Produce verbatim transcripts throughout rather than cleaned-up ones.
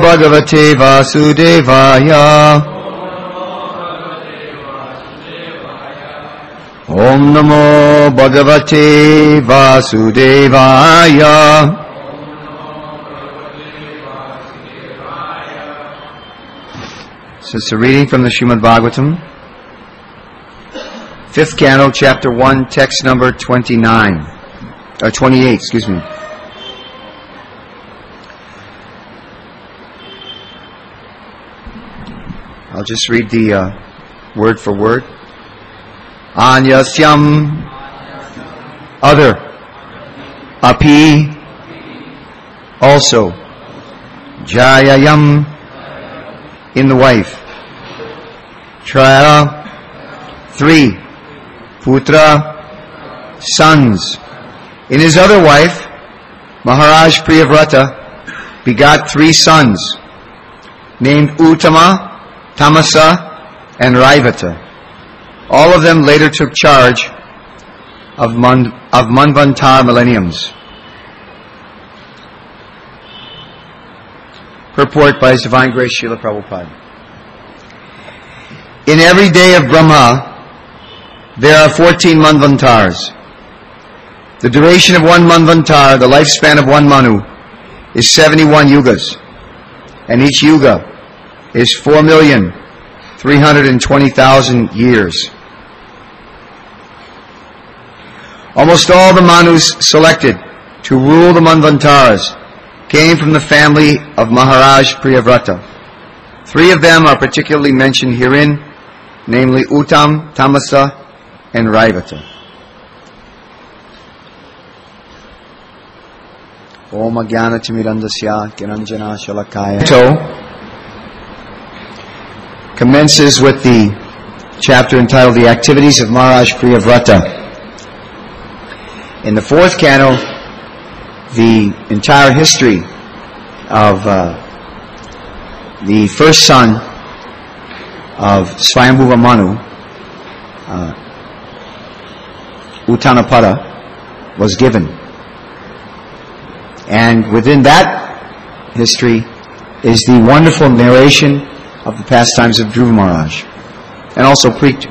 Bhagavate Vasudevaya. Om Namo Bhagavate Vasudevaya. So it's a reading from the Srimad Bhagavatam, fifth canto, chapter one, text number twenty-nine, or twenty-eight, excuse me. I'll just read the uh, word for word. Anyasyam, other, api, also, jayayam, in the wife, traya, three, putra, sons. In his other wife, Maharaj Priyavrata begot three sons, named Uttama, Tamasa, and Raivata. All of them later took charge of, Man, of Manvantar millenniums. Purport by His Divine Grace Srila Prabhupada. In every day of Brahma, there are fourteen Manvantars. The duration of one Manvantar, the lifespan of one Manu, is seventy-one yugas. And each yuga is four million three hundred twenty thousand years. Almost all the Manus selected to rule the Manvantaras came from the family of Maharaj Priyavrata. Three of them are particularly mentioned herein, namely Uttam, Tamasa, and Raivata. Om Ajnana Timirandasya Kiranjana Shalakaya. So, commences with the chapter entitled The Activities of Maharaj Priyavrata. In the fourth canto, the entire history of uh, the first son of Swayambhuva Manu, uh, Uttanapada, was given. And within that history is the wonderful narration of the pastimes of Dhruva Maharaj, and also Prithu.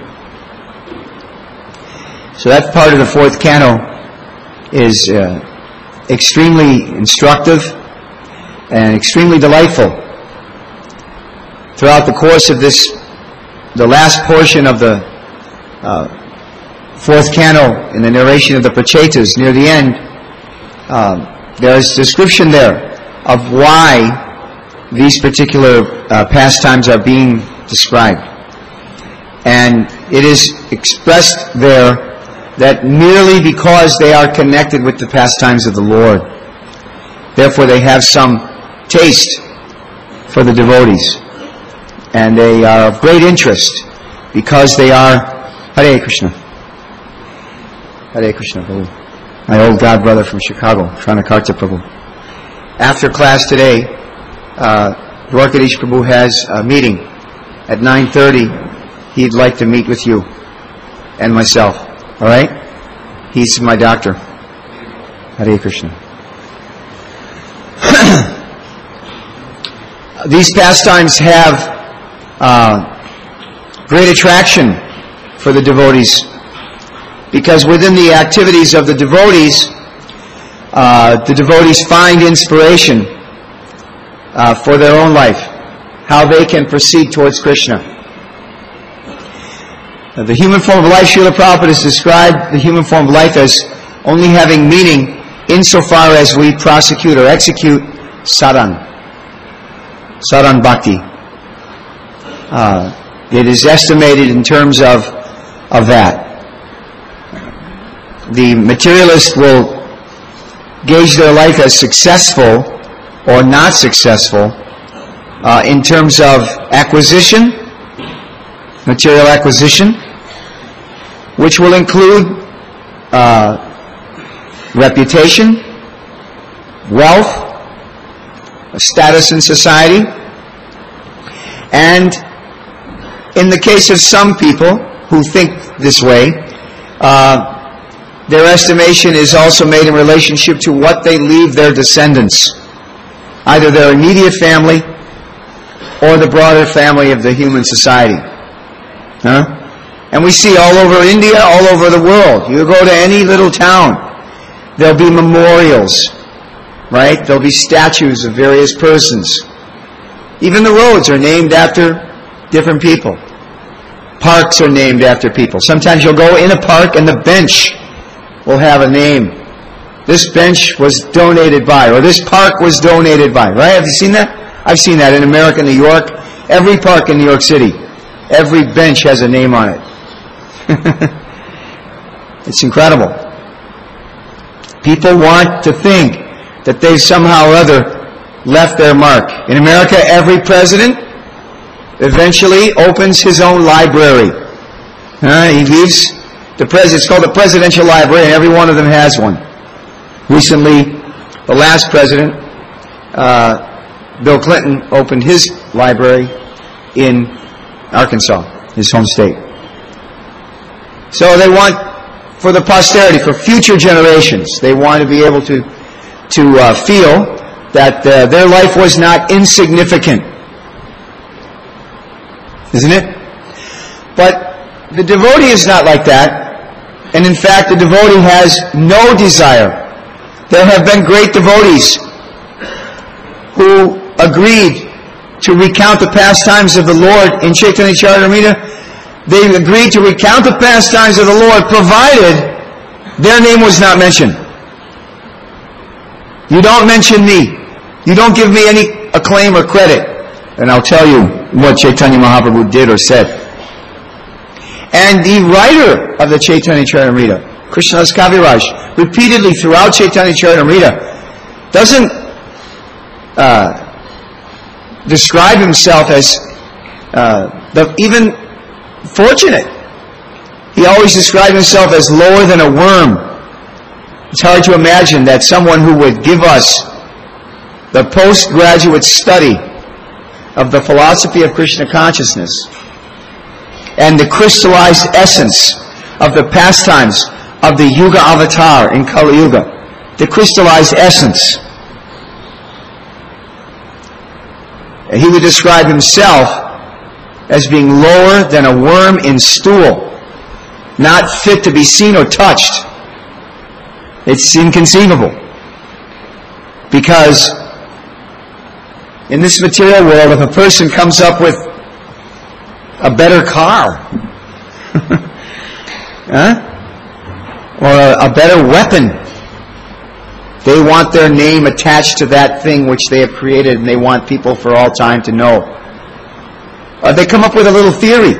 So that part of the fourth canto is uh, extremely instructive and extremely delightful. Throughout the course of this, the last portion of the uh, fourth canto, in the narration of the Prachetas, near the end, um, there is description there of why these particular uh, pastimes are being described. And it is expressed there that merely because they are connected with the pastimes of the Lord, therefore they have some taste for the devotees. And they are of great interest because they are Hare Krishna. Hare Krishna, Prabhu. My old god brother from Chicago, Pranakarta Prabhu. After class today, uh, Dwarkadish Prabhu has a meeting at nine thirty. He'd like to meet with you and myself. All right? He's my doctor. Hare Krishna. These pastimes have uh, great attraction for the devotees, because within the activities of the devotees, uh, the devotees find inspiration uh, for their own life, how they can proceed towards Krishna. Uh, the human form of life, Srila Prabhupada has described the human form of life as only having meaning insofar as we prosecute or execute saran, saran bhakti. Uh, it is estimated in terms of, of that. The materialist will gauge their life as successful or not successful uh, in terms of acquisition, material acquisition, which will include uh, reputation, wealth, status in society, and in the case of some people who think this way, uh, their estimation is also made in relationship to what they leave their descendants, either their immediate family or the broader family of the human society. Huh? And we see all over India, all over the world. You go to any little town, there'll be memorials, right? There'll be statues of various persons. Even the roads are named after different people. Parks are named after people. Sometimes you'll go in a park and the bench will have a name. This bench was donated by, or this park was donated by, right? Have you seen that? I've seen that in America, New York. Every park in New York City, every bench has a name on it. It's incredible. People want to think that they've somehow or other left their mark. In America, every president eventually opens his own library. Uh, he leaves the president. It's called the Presidential Library, and every one of them has one. Recently, the last president, uh, Bill Clinton, opened his library in Arkansas, his home state. So they want, for the posterity, for future generations, they want to be able to to uh, feel that uh, their life was not insignificant. Isn't it? But the devotee is not like that. And in fact, the devotee has no desire. There have been great devotees who agreed to recount the pastimes of the Lord in Chaitanya Charitamrita. They agreed to recount the pastimes of the Lord provided their name was not mentioned. You don't mention me. You don't give me any acclaim or credit. And I'll tell you what Chaitanya Mahaprabhu did or said. And the writer of the Chaitanya Charitamrita, Krishnadas Kaviraj, repeatedly throughout Chaitanya Charitamrita, doesn't uh, describe himself as uh, the, even fortunate. He always described himself as lower than a worm. It's hard to imagine that someone who would give us the postgraduate study of the philosophy of Krishna consciousness and the crystallized essence of the pastimes of the Yuga Avatar in Kali Yuga, the crystallized essence. He would describe himself as being lower than a worm in stool, not fit to be seen or touched. It's inconceivable. Because in this material world, if a person comes up with a better car, huh? or a, a better weapon, they want their name attached to that thing which they have created, and they want people for all time to know. Or they come up with a little theory.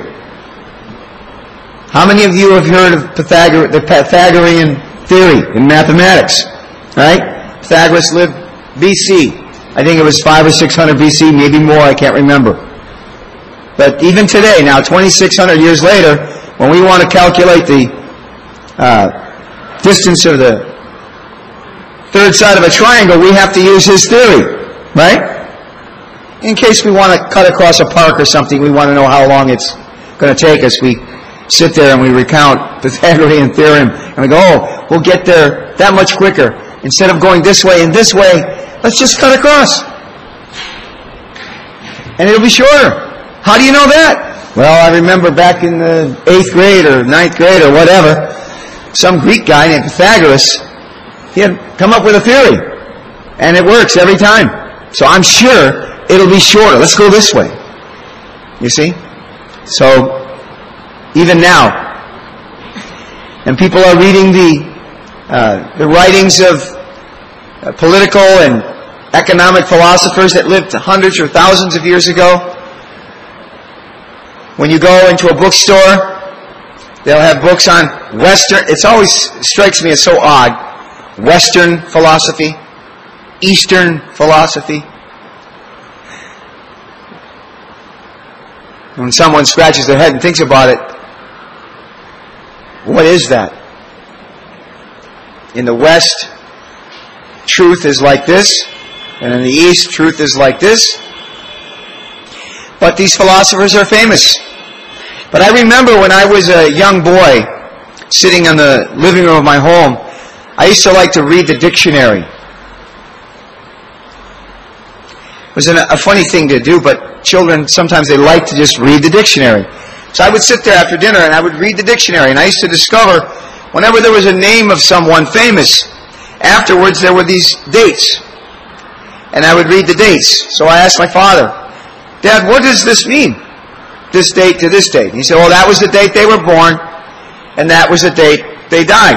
How many of you have heard of Pythagor- the Pythagorean theory in mathematics? Right? Pythagoras lived B C. I think it was five or six hundred B C, maybe more, I can't remember. But even today, now twenty-six hundred years later, when we want to calculate the uh, distance of the third side of a triangle, we have to use his theory, right? In case we want to cut across a park or something, we want to know how long it's going to take us. We sit there and we recount the Pythagorean theorem, and we go, oh, we'll get there that much quicker. Instead of going this way and this way, let's just cut across. And it'll be shorter. How do you know that? Well, I remember back in the eighth grade or ninth grade or whatever, some Greek guy named Pythagoras, he had come up with a theory. And it works every time. So I'm sure it'll be shorter. Let's go this way. You see? So, even now, and people are reading the uh, the writings of uh, political and economic philosophers that lived hundreds or thousands of years ago. When you go into a bookstore, they'll have books on Western, it always strikes me as so odd, Western philosophy, Eastern philosophy. When someone scratches their head and thinks about it, what is that? In the West, truth is like this, and in the East, truth is like this. But these philosophers are famous. But I remember when I was a young boy, sitting in the living room of my home, I used to like to read the dictionary. It was an, a funny thing to do, but children, sometimes they like to just read the dictionary. So I would sit there after dinner and I would read the dictionary, and I used to discover whenever there was a name of someone famous, afterwards there were these dates. And I would read the dates. So I asked my father, Dad, what does this mean? This date to this date. And he said, well, that was the date they were born, and that was the date they died.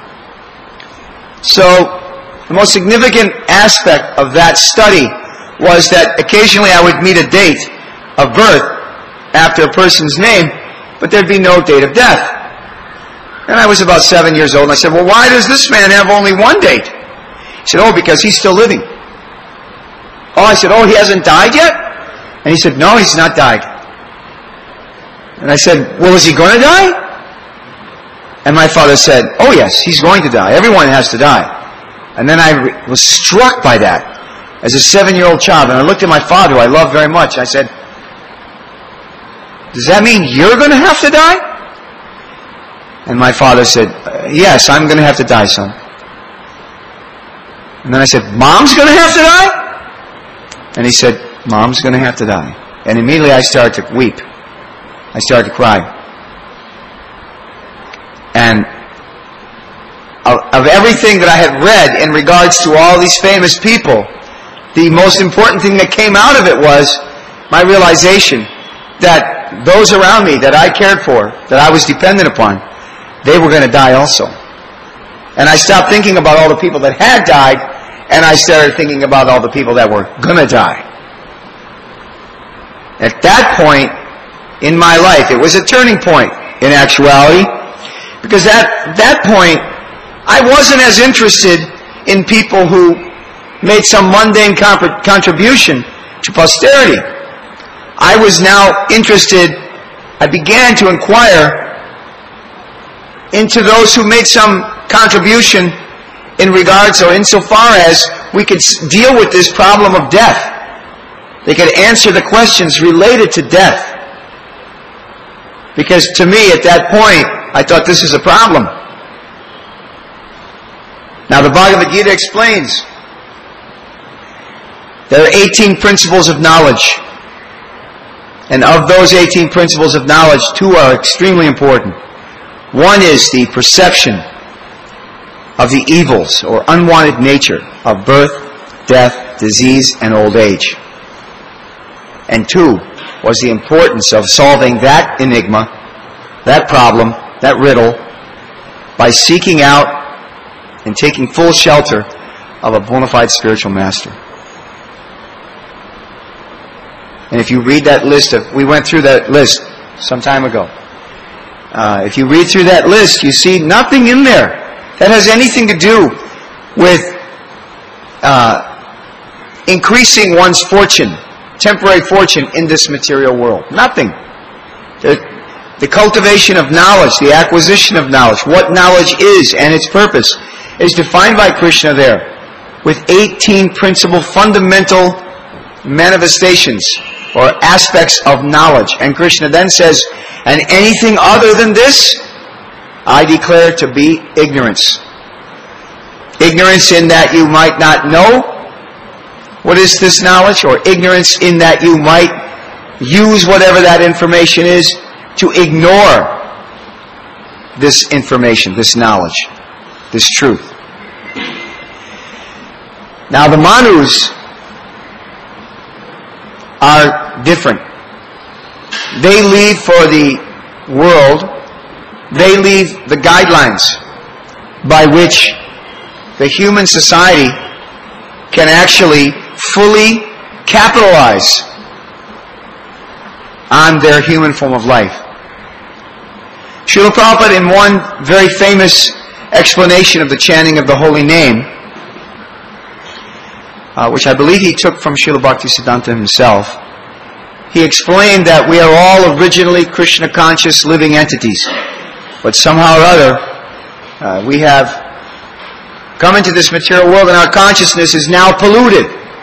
So the most significant aspect of that study was that occasionally I would meet a date of birth after a person's name, but there'd be no date of death. And I was about seven years old, and I said, well, why does this man have only one date? He said, oh, because he's still living. Oh, I said, oh, he hasn't died yet? And he said, no, he's not died. And I said, well, is he going to die? And my father said, oh, yes, he's going to die. Everyone has to die. And then I re- was struck by that as a seven-year-old child. And I looked at my father, who I love very much. I said, does that mean you're going to have to die? And my father said, yes, I'm going to have to die, son. And then I said, Mom's going to have to die? And he said, Mom's going to have to die. And immediately I started to weep. I started to cry. And of, of everything that I had read in regards to all these famous people, the most important thing that came out of it was my realization that those around me that I cared for, that I was dependent upon, they were going to die also. And I stopped thinking about all the people that had died, and I started thinking about all the people that were going to die. At that point in my life, it was a turning point in actuality, because at that point, I wasn't as interested in people who made some mundane comp- contribution to posterity. I was now interested, I began to inquire into those who made some contribution in regards or insofar as we could deal with this problem of death. They could answer the questions related to death. Because to me, at that point, I thought this is a problem. Now the Bhagavad Gita explains there are eighteen principles of knowledge. And of those eighteen principles of knowledge, two are extremely important. One is the perception of the evils or unwanted nature of birth, death, disease, and old age. And two was the importance of solving that enigma, that problem, that riddle, by seeking out and taking full shelter of a bona fide spiritual master. And if you read that list of, we went through that list some time ago. Uh, if you read through that list, you see nothing in there that has anything to do with uh, increasing one's fortune, temporary fortune in this material world. Nothing. The, the cultivation of knowledge, the acquisition of knowledge, what knowledge is and its purpose, is defined by Krishna there with eighteen principal fundamental manifestations or aspects of knowledge. And Krishna then says, and anything other than this, I declare to be ignorance. Ignorance in that you might not know what is this knowledge, or ignorance in that you might use whatever that information is to ignore this information, this knowledge, this truth. Now the Manus are different. They leave for the world, they leave the guidelines by which the human society can actually fully capitalize on their human form of life. Srila Prabhupada, in one very famous explanation of the chanting of the holy name, uh, which I believe he took from Srila Bhaktisiddhanta himself, he explained that we are all originally Krishna conscious living entities, but somehow or other uh, we have come into this material world and our consciousness is now polluted.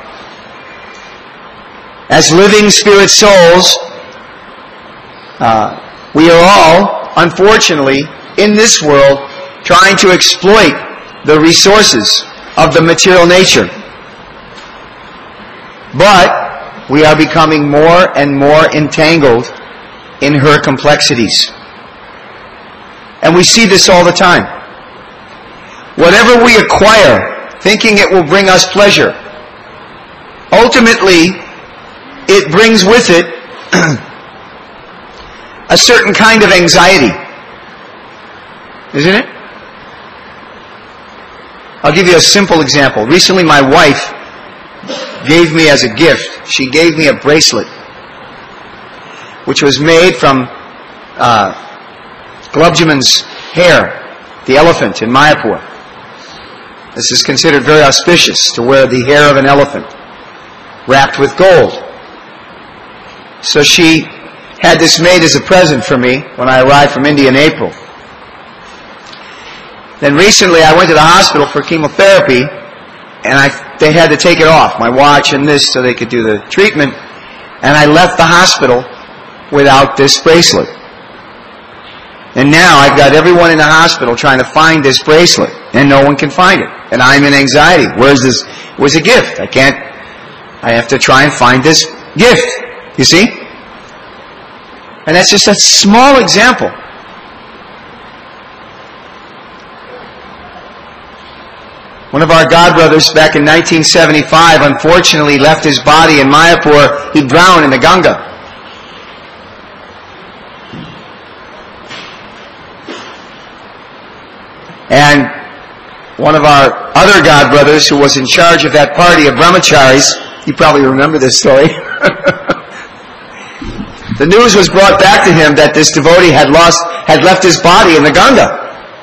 As living spirit souls, uh, we are all, unfortunately, in this world trying to exploit the resources of the material nature. But we are becoming more and more entangled in her complexities. And we see this all the time. Whatever we acquire, thinking it will bring us pleasure, ultimately, it brings with it a certain kind of anxiety. Isn't it? I'll give you a simple example. Recently, my wife gave me as a gift, she gave me a bracelet, which was made from uh, Glubjiman's hair, the elephant in Mayapur. This is considered very auspicious to wear the hair of an elephant, wrapped with gold. So she had this made as a present for me when I arrived from India in April. Then recently I went to the hospital for chemotherapy, and I, they had to take it off, my watch and this, so they could do the treatment. And I left the hospital without this bracelet. And now I've got everyone in the hospital trying to find this bracelet, and no one can find it. And I'm in anxiety. Where's this? Where's a gift? I can't, I have to try and find this gift. You see? And that's just a small example. One of our godbrothers back in nineteen seventy-five unfortunately left his body in Mayapur. He drowned in the Ganga. And one of our other godbrothers who was in charge of that party of brahmacharis, you probably remember this story. The news was brought back to him that this devotee had lost, had left his body in the Ganga.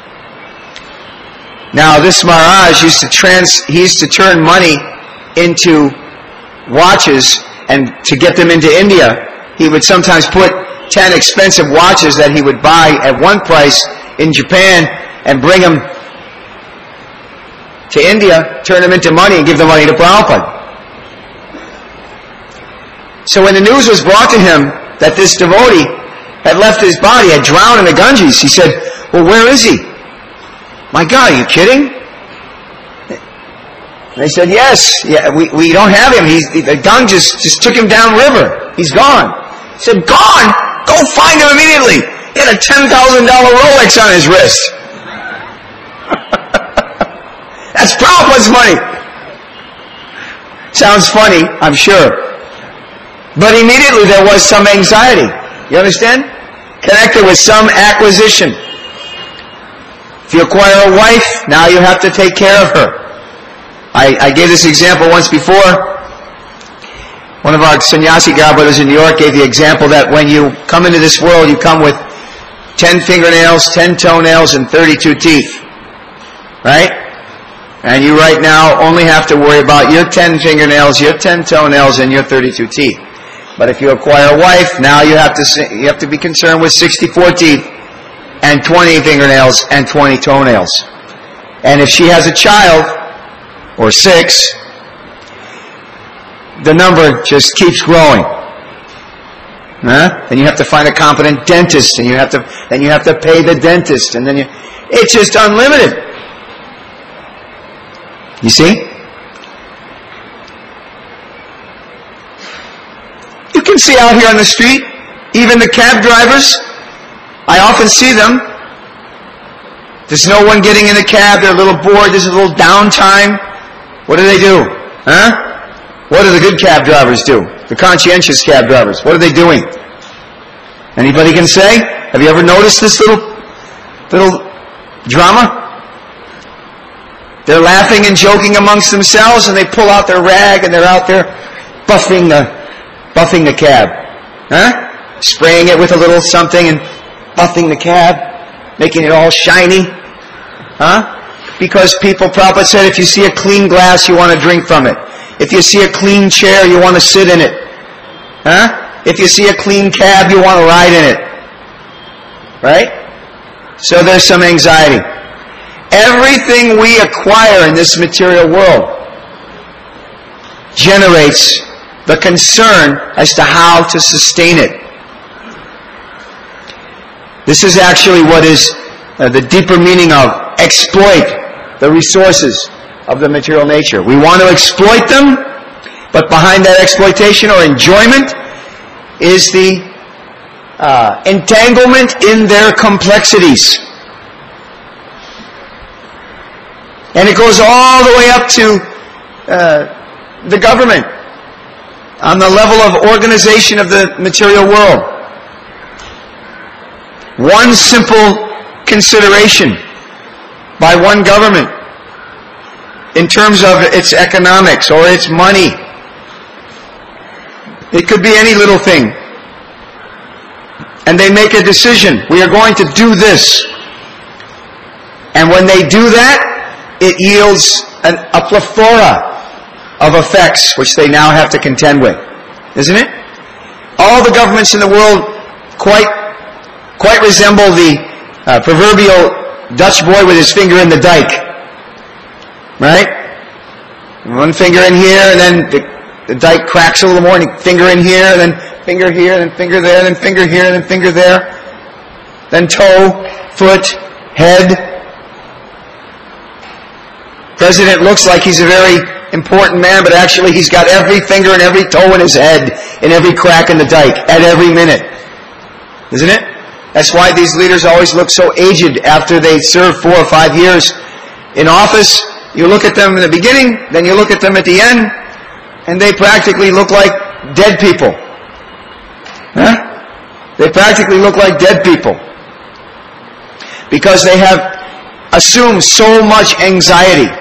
Now this Maharaj used to trans, he used to turn money into watches, and to get them into India, he would sometimes put ten expensive watches that he would buy at one price in Japan and bring them to India, turn them into money and give the money to Prabhupada. So when the news was brought to him that this devotee had left his body, had drowned in the Ganges, he said, well, where is he? My God, are you kidding? They said, yes, yeah, we, we don't have him. He's, the Ganges just took him downriver. He's gone. He said, gone? Go find him immediately. He had a ten thousand dollars Rolex on his wrist. That's Prabhupada's money. Sounds funny, I'm sure. But immediately there was some anxiety. You understand? Connected with some acquisition. If you acquire a wife, now you have to take care of her. I, I gave this example once before. One of our sannyasi godbrothers in New York gave the example that when you come into this world, you come with ten fingernails, ten toenails, and thirty-two teeth. Right? And you right now only have to worry about your ten fingernails, your ten toenails, and your thirty-two teeth. But if you acquire a wife, now you have to you have to be concerned with sixty-four teeth, and twenty fingernails, and twenty toenails. And if she has a child, or six, the number just keeps growing. Huh? Then you have to find a competent dentist, and you have to then you have to pay the dentist, and then you, it's just unlimited. You see? You can see out here on the street, even the cab drivers, I often see them. There's no one getting in the cab, they're a little bored, there's a little downtime. What do they do? Huh? What do the good cab drivers do? The conscientious cab drivers, what are they doing? Anybody can say? Have you ever noticed this little, little drama? They're laughing and joking amongst themselves, and they pull out their rag and they're out there buffing the, buffing the cab. Huh? Spraying it with a little something and buffing the cab, making it all shiny. Huh? Because people, Prabhupada said, if you see a clean glass, you want to drink from it. If you see a clean chair, you want to sit in it. Huh? If you see a clean cab, you want to ride in it. Right? So there's some anxiety. Everything we acquire in this material world generates the concern as to how to sustain it. This is actually what is uh, the deeper meaning of exploit the resources of the material nature. We want to exploit them But behind that exploitation or enjoyment is the uh, entanglement in their complexities. And it goes all the way up to uh, the government on the level of organization of the material world. One simple consideration by one government in terms of its economics or its money. It could be any little thing. And they make a decision. We are going to do this. And when they do that, it yields an, a plethora of effects which they now have to contend with. Isn't it? All the governments in the world quite, quite resemble the uh, proverbial Dutch boy with his finger in the dike. Right? One finger in here, and then the, the dike cracks a little more, and finger in here, and then finger here, and then finger there, and then finger here, and then finger there. Then toe, foot, head. President looks like he's a very important man, but actually he's got every finger and every toe in his head, and every crack in the dike, at every minute. Isn't it? That's why these leaders always look so aged after they serve four or five years in office. You look at them in the beginning, then you look at them at the end, and they practically look like dead people. Huh? They practically look like dead people. Because they have assumed so much anxiety.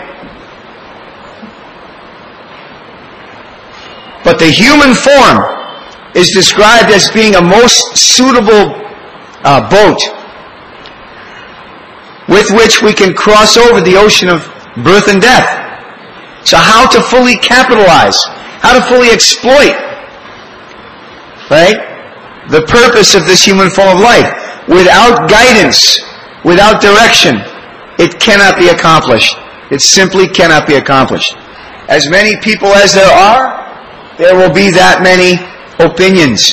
But the human form is described as being a most suitable uh, boat with which we can cross over the ocean of birth and death. So how to fully capitalize, how to fully exploit, right, the purpose of this human form of life. Without guidance, without direction, it cannot be accomplished. It simply cannot be accomplished. As many people as there are, there will be that many opinions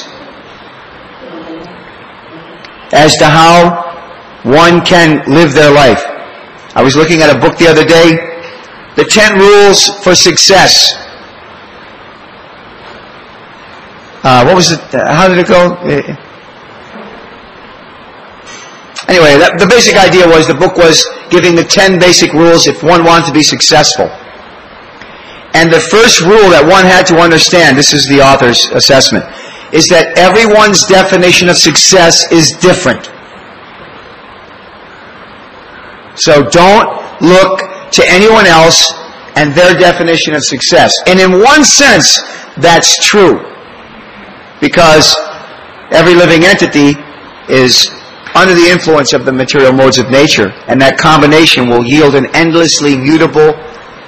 as to how one can live their life. I was looking at a book the other day, The Ten Rules for Success. Uh, what was it? How did it go? Anyway, that, the basic idea was, the book was giving the ten basic rules if one wanted to be successful. And the first rule that one had to understand, this is the author's assessment, is that everyone's definition of success is different. So don't look to anyone else and their definition of success. And in one sense, that's true. Because every living entity is under the influence of the material modes of nature, and that combination will yield an endlessly mutable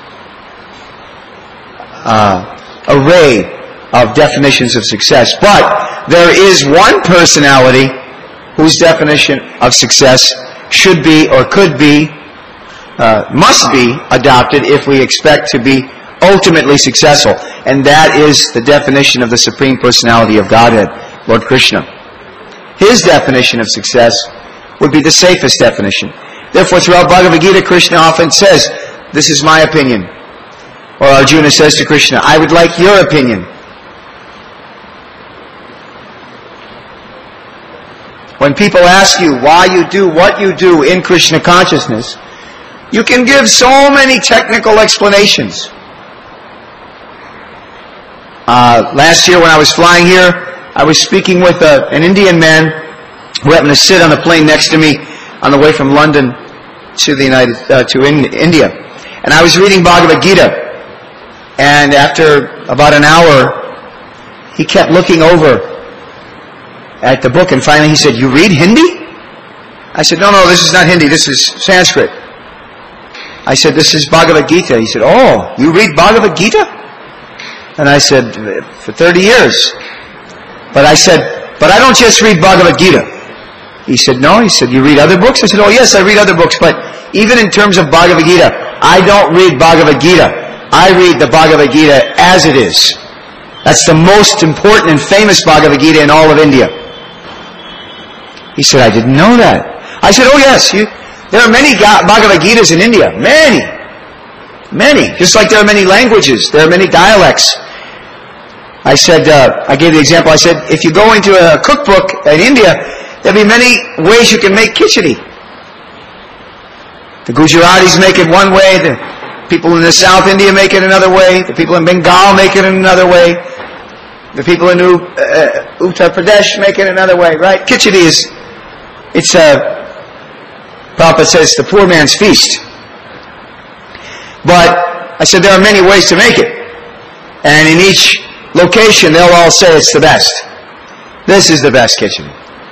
Uh, array of definitions of success. But there is one personality whose definition of success should be, or could be, uh, must be adopted if we expect to be ultimately successful. And that is the definition of the Supreme Personality of Godhead, Lord Krishna. His definition of success would be the safest definition. Therefore, throughout Bhagavad Gita, Krishna often says, "This is my opinion." Or Arjuna says to Krishna, "I would like your opinion." When people ask you why you do what you do in Krishna consciousness, you can give so many technical explanations. Uh, last year when I was flying here, I was speaking with a, an Indian man who happened to sit on the plane next to me on the way from London to the United uh, to in, India, and I was reading Bhagavad Gita. And after about an hour, he kept looking over at the book, and finally he said, "You read Hindi?" I said, "No, no, this is not Hindi, this is Sanskrit." I said, "This is Bhagavad Gita." He said, "Oh, you read Bhagavad Gita?" And I said, "For thirty years. But I said, "But I don't just read Bhagavad Gita." He said, "No." He said, "You read other books?" I said, "Oh, yes, I read other books, but even in terms of Bhagavad Gita, I don't read Bhagavad Gita. I read the Bhagavad Gita as it is. That's the most important and famous Bhagavad Gita in all of India." He said, "I didn't know that." I said, "Oh yes, you, there are many Bhagavad Gitas in India. Many. Many. Just like there are many languages. There are many dialects. I said, uh, I gave the example, I said, if you go into a cookbook in India, there'll be many ways you can make khichdi. The Gujaratis make it one way, the people in the South India make it another way, the people in Bengal make it another way, the people in uh, Uttar Pradesh make it another way, right? Khichdi is, it's a, Prabhupada says, the poor man's feast. But I said there are many ways to make it. And in each location, they'll all say it's the best. This is the best khichdi.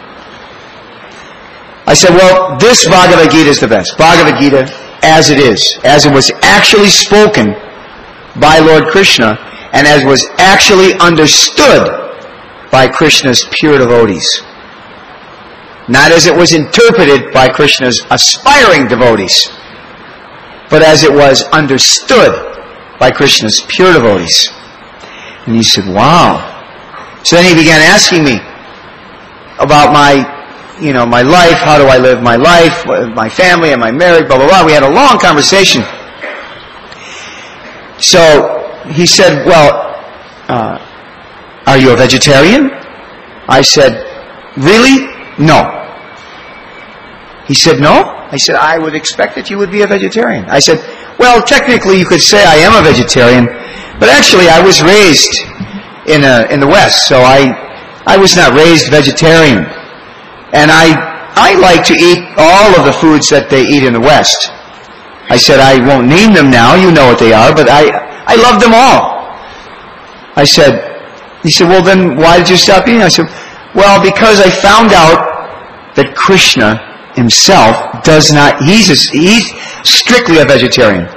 I said, well, this Bhagavad Gita is the best. Bhagavad Gita, as it is, as it was actually spoken by Lord Krishna, and as was actually understood by Krishna's pure devotees. Not as it was interpreted by Krishna's aspiring devotees, but as it was understood by Krishna's pure devotees. And he said, wow. So then he began asking me about my, you know, my life, how do I live my life, my family, am I married, blah, blah, blah. We had a long conversation. So he said, well, uh, are you a vegetarian? I said, really? No. He said, no? I said, I would expect that you would be a vegetarian. I said, well, technically you could say I am a vegetarian, but actually I was raised in a, in the West, so I I was not raised vegetarian. And I I like to eat all of the foods that they eat in the West. I said, I won't name them now, you know what they are, but I, I love them all. I said, he said, well then why did you stop eating? I said, well, because I found out that Krishna himself does not, he's, a, he's strictly a vegetarian.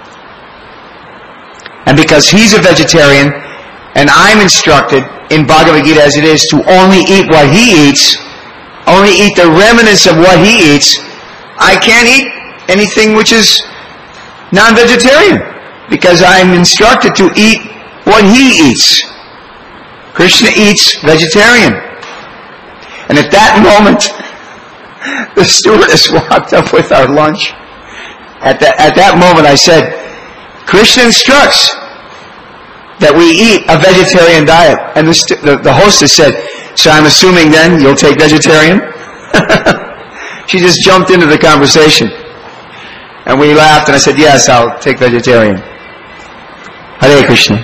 And because he's a vegetarian, and I'm instructed in Bhagavad Gita as it is to only eat what he eats, only eat the remnants of what he eats, I can't eat anything which is non-vegetarian, because I'm instructed to eat what he eats. Krishna eats vegetarian. And at that moment, the stewardess walked up with our lunch. At that, at that moment I said, Krishna instructs that we eat a vegetarian diet. And the, the, the hostess said, so I'm assuming then you'll take vegetarian? She just jumped into the conversation. And we laughed and I said, yes, I'll take vegetarian. Hare Krishna.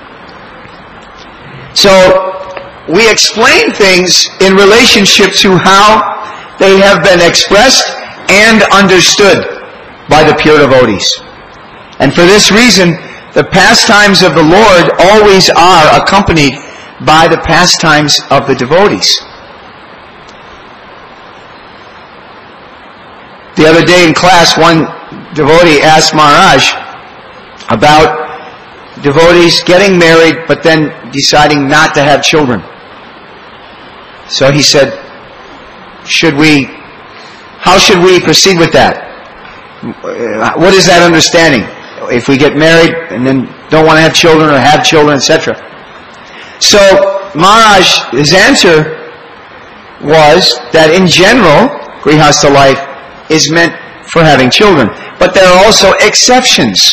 So, we explain things in relationship to how they have been expressed and understood by the pure devotees. And for this reason, the pastimes of the Lord always are accompanied by the pastimes of the devotees. The other day in class, one devotee asked Maharaj about devotees getting married but then deciding not to have children. So he said, should we, how should we proceed with that? What is that understanding? If we get married and then don't want to have children or have children, et cetera. So Maharaj, his answer was that in general, Grihastha life is meant for having children. But there are also exceptions.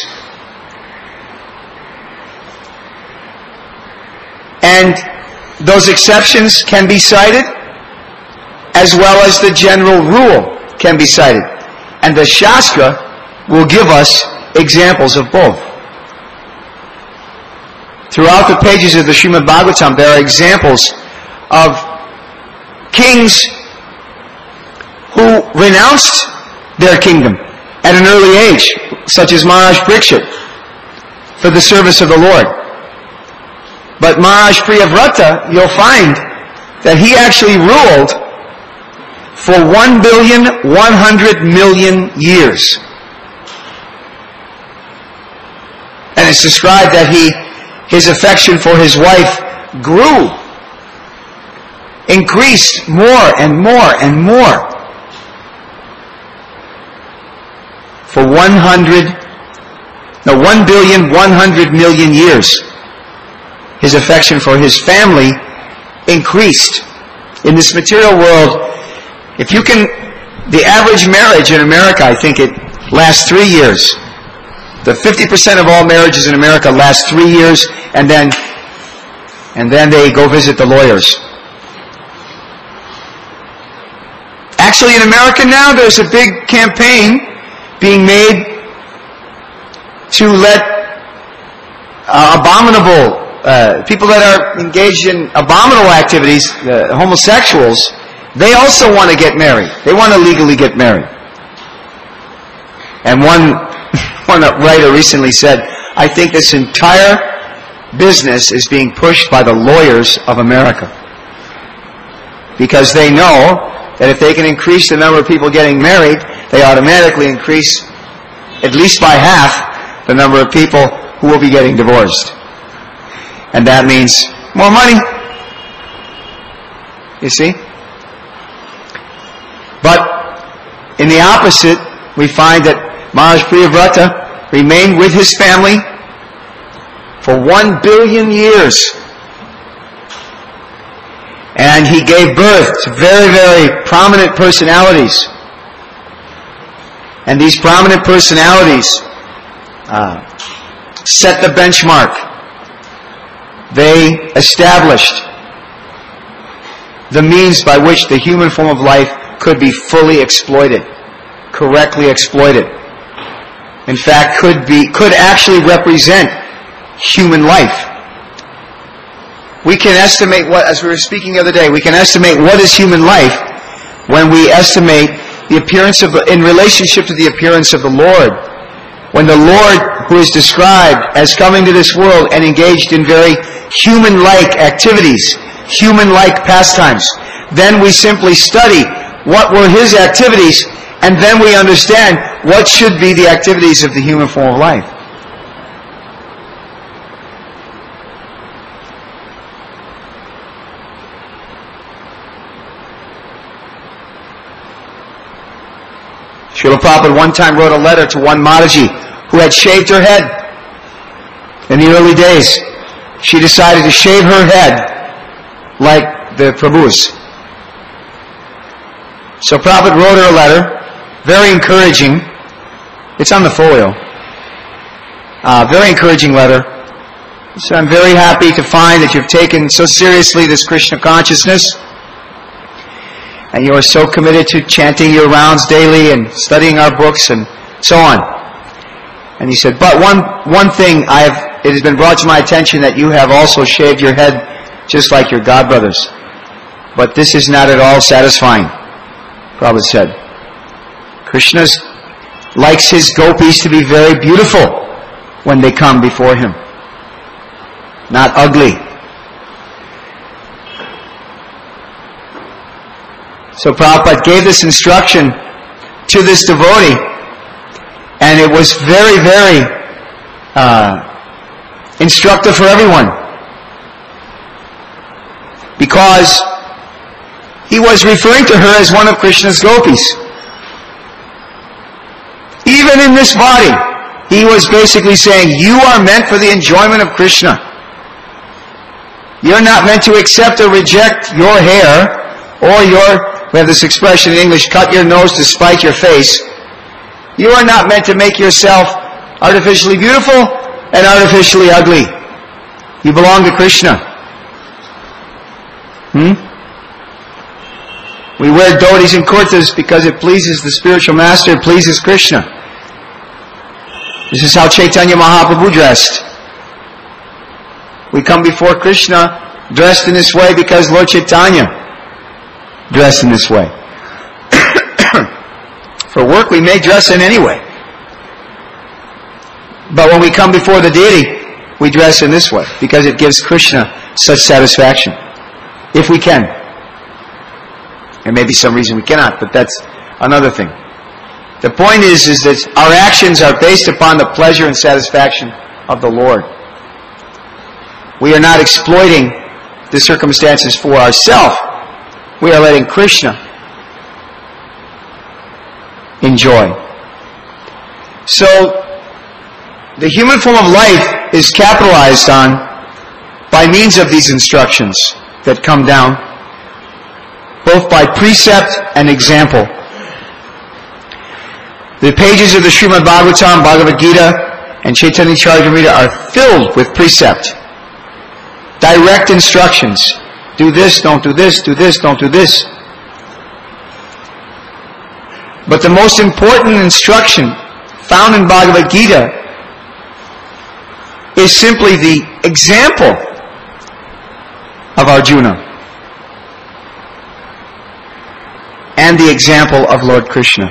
And those exceptions can be cited, as well as the general rule can be cited. And the Shastra will give us examples of both. Throughout the pages of the Srimad Bhagavatam, there are examples of kings who renounced their kingdom at an early age, such as Maharaj Parikshit, for the service of the Lord. But Maharaj Priyavrata, you'll find that he actually ruled for one billion one hundred million years. And it's described that he, his affection for his wife grew, increased more and more and more. For one hundred, no, one billion one hundred million years. His affection for his family increased. In this material world, if you can, the average marriage in America, I think it lasts three years. The fifty percent of all marriages in America last three years, and then and then they go visit the lawyers. Actually, in America now, there's a big campaign being made to let uh, abominable, uh, people that are engaged in abominable activities, uh, homosexuals, they also want to get married. They want to legally get married. And one, one writer recently said, I think this entire business is being pushed by the lawyers of America. Because they know that if they can increase the number of people getting married, they automatically increase, at least by half, the number of people who will be getting divorced. And that means more money. You see? But in the opposite, we find that Maharaj Priyavrata remained with his family for one billion years. And he gave birth to very, very prominent personalities. And these prominent personalities uh, set the benchmark. They established the means by which the human form of life could be fully exploited, correctly exploited. In fact, could be, could actually represent human life. We can estimate what, as we were speaking the other day, we can estimate what is human life when we estimate the appearance of, in relationship to the appearance of the Lord. When the Lord, who is described as coming to this world and engaged in very human-like activities, human-like pastimes, then we simply study what were His activities, and then we understand what should be the activities of the human form of life. Srila Prabhupada one time wrote a letter to one Mataji who had shaved her head in the early days. She decided to shave her head like the Prabhus. So Prabhupada wrote her a letter, very encouraging. It's on the folio. Uh, very encouraging letter. So I'm very happy to find that you've taken so seriously this Krishna consciousness, and you are so committed to chanting your rounds daily and studying our books and so on. And he said, but one one thing I have, it has been brought to my attention that you have also shaved your head just like your godbrothers. But this is not at all satisfying, Prabhupada said. Krishna likes his gopis to be very beautiful when they come before him, not ugly. So Prabhupada gave this instruction to this devotee, and it was very, very uh, instructive for everyone, because he was referring to her as one of Krishna's gopis. Even in this body, he was basically saying, you are meant for the enjoyment of Krishna. You're not meant to accept or reject your hair or your, we have this expression in English, cut your nose to spite your face. You are not meant to make yourself artificially beautiful and artificially ugly. You belong to Krishna. Hmm? We wear dhotis and kurtas because it pleases the spiritual master, it pleases Krishna. This is how Chaitanya Mahaprabhu dressed. We come before Krishna dressed in this way because Lord Chaitanya dressed in this way. For work we may dress in any way. But when we come before the deity, we dress in this way because it gives Krishna such satisfaction. If we can. There may be some reason we cannot, but that's another thing. The point is, is that our actions are based upon the pleasure and satisfaction of the Lord. We are not exploiting the circumstances for ourselves. We are letting Krishna enjoy. So, the human form of life is capitalized on by means of these instructions that come down, both by precept and example. The pages of the Srimad Bhagavatam, Bhagavad Gita, and Chaitanya Charitamrita are filled with precept. direct instructions. Do this, don't do this, do this, don't do this. But the most important instruction found in Bhagavad Gita is simply the example of Arjuna and the example of Lord Krishna.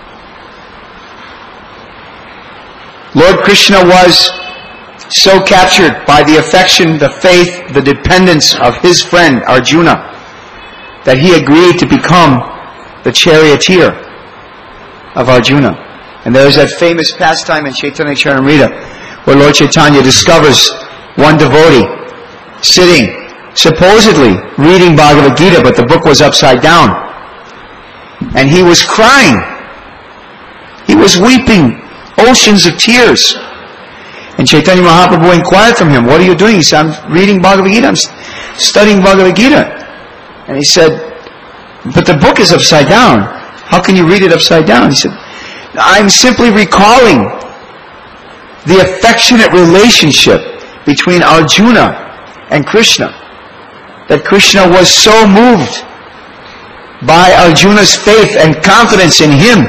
Lord Krishna was so captured by the affection, the faith, the dependence of his friend Arjuna that he agreed to become the charioteer of Arjuna. And there is that famous pastime in Chaitanya Charitamrita where Lord Chaitanya discovers one devotee sitting, supposedly reading Bhagavad Gita, but the book was upside down. And he was crying. He was weeping oceans of tears. And Chaitanya Mahaprabhu inquired from him, what are you doing? He said, I'm reading Bhagavad Gita. I'm studying Bhagavad Gita. And he said, but the book is upside down. How can you read it upside down? He said, I'm simply recalling the affectionate relationship between Arjuna and Krishna. That Krishna was so moved by Arjuna's faith and confidence in him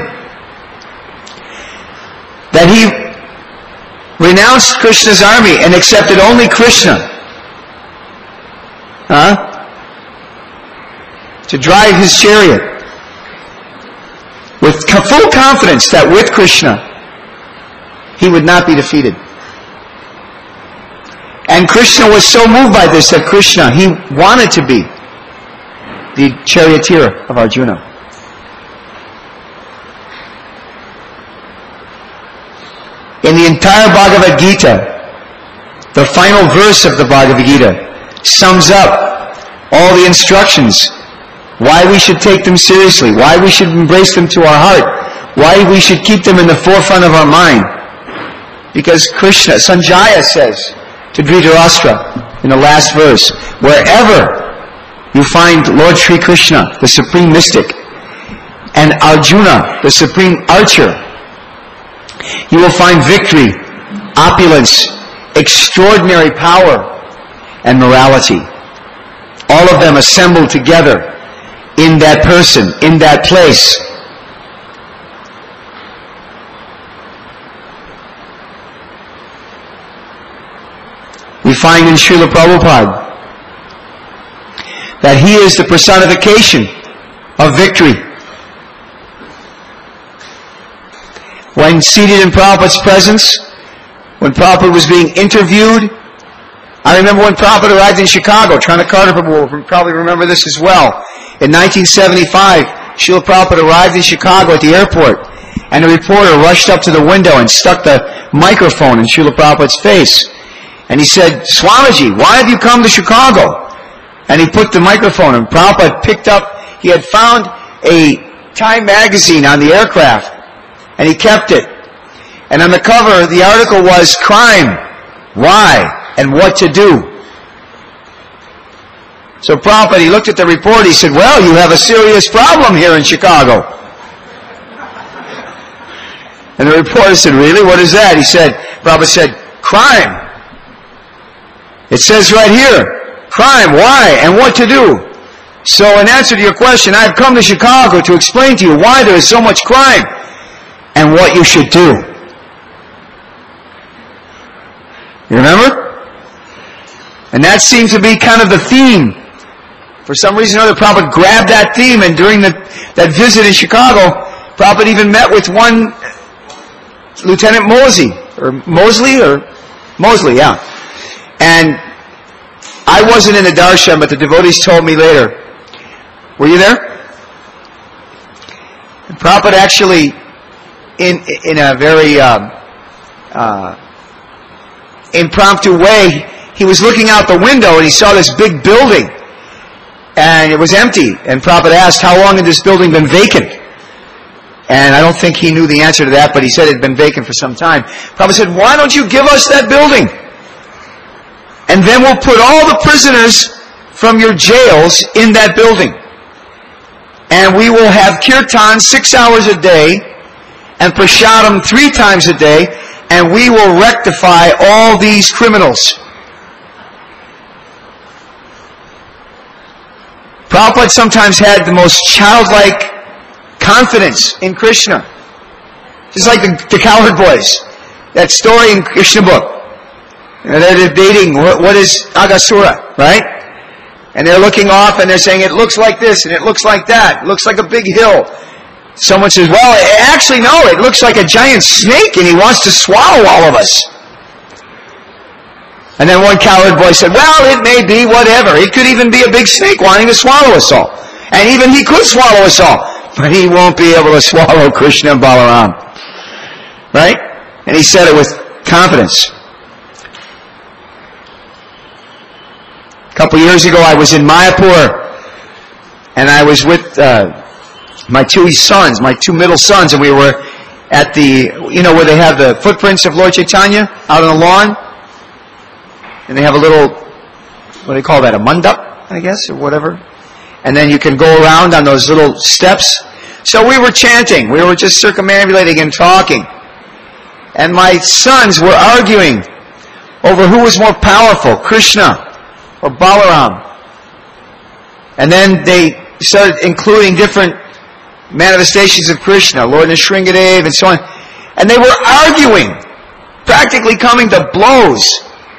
that he renounced Krishna's army and accepted only Krishna. Huh? To drive his chariot. With full confidence that with Krishna, he would not be defeated. And Krishna was so moved by this that Krishna, he wanted to be the charioteer of Arjuna. In the entire Bhagavad Gita, the final verse of the Bhagavad Gita sums up all the instructions, why we should take them seriously, why we should embrace them to our heart, why we should keep them in the forefront of our mind. Because Krishna, Sanjaya says to Dhritarashtra in the last verse, wherever you find Lord Sri Krishna, the supreme mystic, and Arjuna, the supreme archer, you will find victory, opulence, extraordinary power, and morality. All of them assembled together in that person, in that place. We find in Srila Prabhupada that he is the personification of victory. When seated in Prabhupada's presence, when Prabhupada was being interviewed, I remember when Prabhupada arrived in Chicago, Tranakata Prabhu will probably remember this as well. In nineteen seventy-five, Srila Prabhupada arrived in Chicago at the airport, and a reporter rushed up to the window and stuck the microphone in Srila Prabhupada's face. And he said, Swamiji, why have you come to Chicago? And he put the microphone, and Prabhupada picked up, he had found a Time magazine on the aircraft, and he kept it. And on the cover, the article was Crime, Why, and What to Do. So Prabhupada, he looked at the report, he said, well, you have a serious problem here in Chicago. And the reporter said, really? What is that? He said, Prabhupada said, crime. It says right here, crime, why, and what to do. So in answer to your question, I've come to Chicago to explain to you why there is so much crime and what you should do. You remember? And that seemed to be kind of the theme. For some reason or other, Prabhupada grabbed that theme, and during the, that visit in Chicago, Prabhupada even met with one Lieutenant Mosley, or Mosley, or Mosley, yeah. And I wasn't in the darshan, but the devotees told me later. Were you there? And Prabhupada actually, in in a very um, uh, impromptu way, he was looking out the window and he saw this big building, and it was empty. And Prabhupada asked, how long had this building been vacant? And I don't think he knew the answer to that, but he said it had been vacant for some time. Prabhupada said, why don't you give us that building? And then we'll put all the prisoners from your jails in that building. And we will have kirtan six hours a day and prasadam three times a day, and we will rectify all these criminals. Prabhupada sometimes had the most childlike confidence in Krishna. Just like the, the cowherd boys. That story in Krishna book. You know, they're debating what, what is Agasura, right? And they're looking off and they're saying, it looks like this and it looks like that. It looks like a big hill. Someone says, well, actually no, it looks like a giant snake and he wants to swallow all of us. And then one cowherd boy said, well, it may be whatever. It could even be a big snake wanting to swallow us all. And even he could swallow us all. But he won't be able to swallow Krishna and Balaram. Right? And he said it with confidence. A couple years ago, I was in Mayapur, and I was with uh, my two sons, my two middle sons, and we were at the, you know, where they have the footprints of Lord Chaitanya out on the lawn, and they have a little, what do they call that, a mandap, I guess, or whatever, and then you can go around on those little steps. So we were chanting, we were just circumambulating and talking, and my sons were arguing over who was more powerful, Krishna or Balaram. And then they started including different manifestations of Krishna, Lord Nrsingadev and so on. And they were arguing, practically coming to blows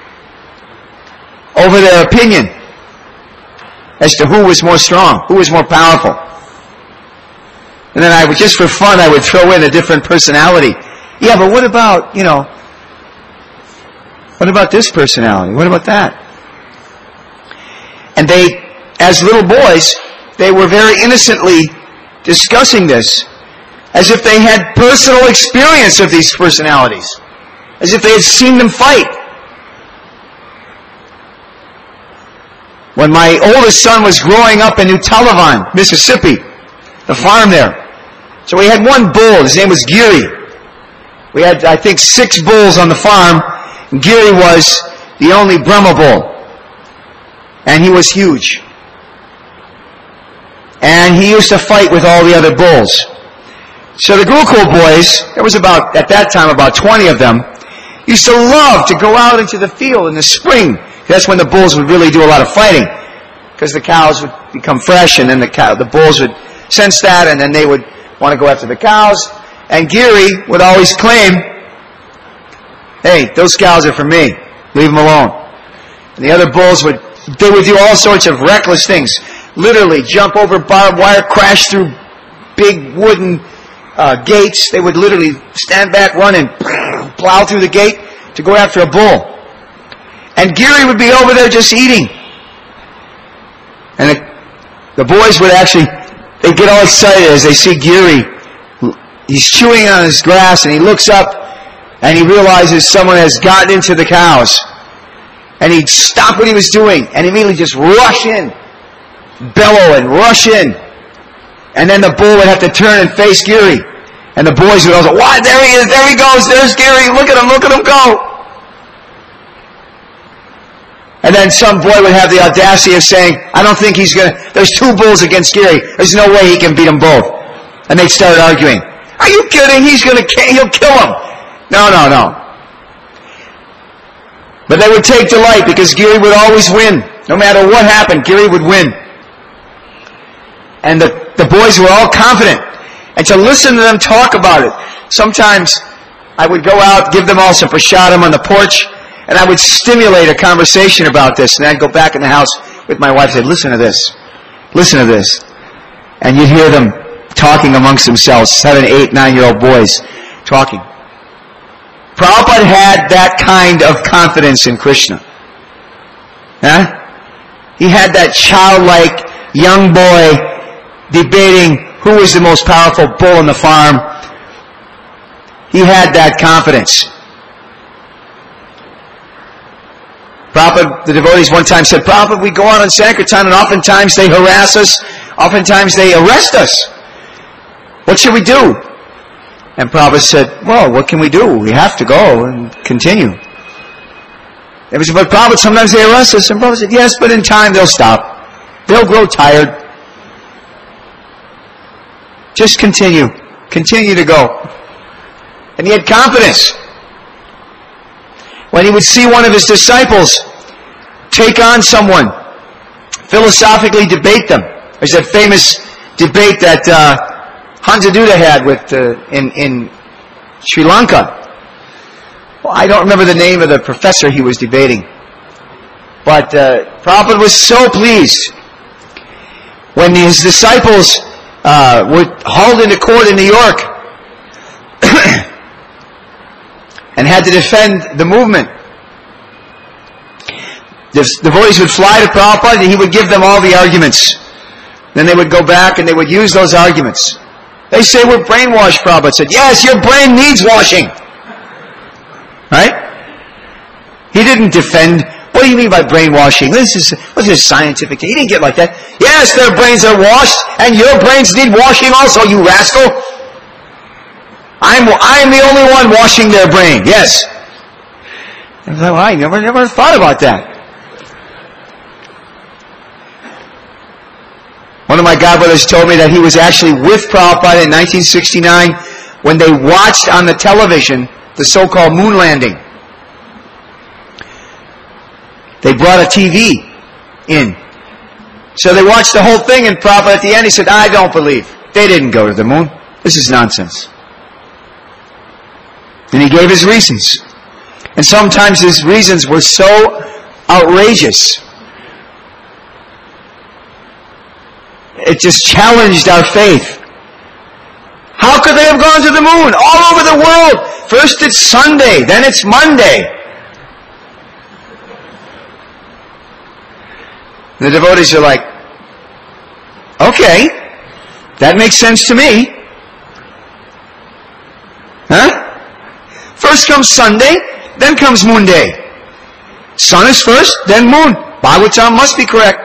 over their opinion as to who was more strong, who was more powerful. And then I would, just for fun, I would throw in a different personality. Yeah, but what about, you know, what about this personality? What about that? And they, as little boys, they were very innocently discussing this as if they had personal experience of these personalities, as if they had seen them fight. When my oldest son was growing up in New Talavan, Mississippi, the farm there, so we had one bull, his name was Giri. We had, I think, six bulls on the farm, and Giri was the only Brahma bull. And he was huge. And he used to fight with all the other bulls. So the Gurukul boys, there was about, at that time, about twenty of them, used to love to go out into the field in the spring. That's when the bulls would really do a lot of fighting. Because the cows would become fresh, and then the cow, the bulls would sense that, and then they would want to go after the cows. And Giri would always claim, hey, those cows are for me. Leave them alone. And the other bulls would, they would do all sorts of reckless things. Literally jump over barbed wire, crash through big wooden uh, gates. They would literally stand back, run, and plow through the gate to go after a bull. And Giri would be over there just eating. And the, the boys would actually, they'd get all excited as they see Giri. He's chewing on his grass, and he looks up, and he realizes someone has gotten into the cows. And he'd stop what he was doing, and immediately just rush in, bellow and rush in. And then the bull would have to turn and face Giri. And the boys would all say, "What? There he is, there he goes, there's Giri, look at him, look at him go." And then some boy would have the audacity of saying, "I don't think he's going to, there's two bulls against Giri, there's no way he can beat them both." And they'd start arguing. "Are you kidding? He's going to, he'll kill him." No, no, no. But they would take delight because Giri would always win. No matter what happened, Giri would win. And the, the boys were all confident. And to listen to them talk about it, sometimes I would go out, give them all some prasadam on the porch, and I would stimulate a conversation about this. And then I'd go back in the house with my wife and say, "Listen to this. Listen to this." And you'd hear them talking amongst themselves, seven, eight, nine-year-old boys talking. Prabhupada had that kind of confidence in Krishna. Huh? He had that childlike young boy debating who was the most powerful bull on the farm. He had that confidence. Prabhupada, the devotees one time said, "Prabhupada, we go out on Sankirtan and oftentimes they harass us, oftentimes they arrest us. What should we do?" And Prabhupada said, "Well, what can we do? We have to go and continue." They said, "But Prabhupada, sometimes they arrest us." And Prabhupada said, "Yes, but in time they'll stop. They'll grow tired. Just continue. Continue to go." And he had confidence. When he would see one of his disciples take on someone, philosophically debate them, There's that famous debate that uh, Hansa Duda had with uh, in in Sri Lanka. Well, I don't remember the name of the professor he was debating, but uh, Prabhupada was so pleased when his disciples uh, were hauled into court in New York and had to defend the movement. The devotees would fly to Prabhupada and he would give them all the arguments. Then they would go back and they would use those arguments. They say we're brainwashed, Prabhupada said. Yes, your brain needs washing. Right? He didn't defend. What do you mean by brainwashing? This is what's this scientific thing? He didn't get like that. Yes, their brains are washed, and your brains need washing also, you rascal. I'm I'm the only one washing their brain. Yes. I was like, well, I never never thought about that. One of my godbrothers told me that he was actually with Prabhupada in nineteen sixty-nine when they watched on the television the so-called moon landing. They brought a T V in. So they watched the whole thing, and Prabhupada at the end, he said, I don't believe. They didn't go to the moon. This is nonsense. And he gave his reasons. And sometimes his reasons were so outrageous. It just challenged our faith. How could they have gone to the moon? All over the world. First it's Sunday, then it's Monday. The devotees are like, okay, that makes sense to me. Huh? First comes Sunday, then comes Moon Day. Sun is first, then moon. Bhagavatam must be correct.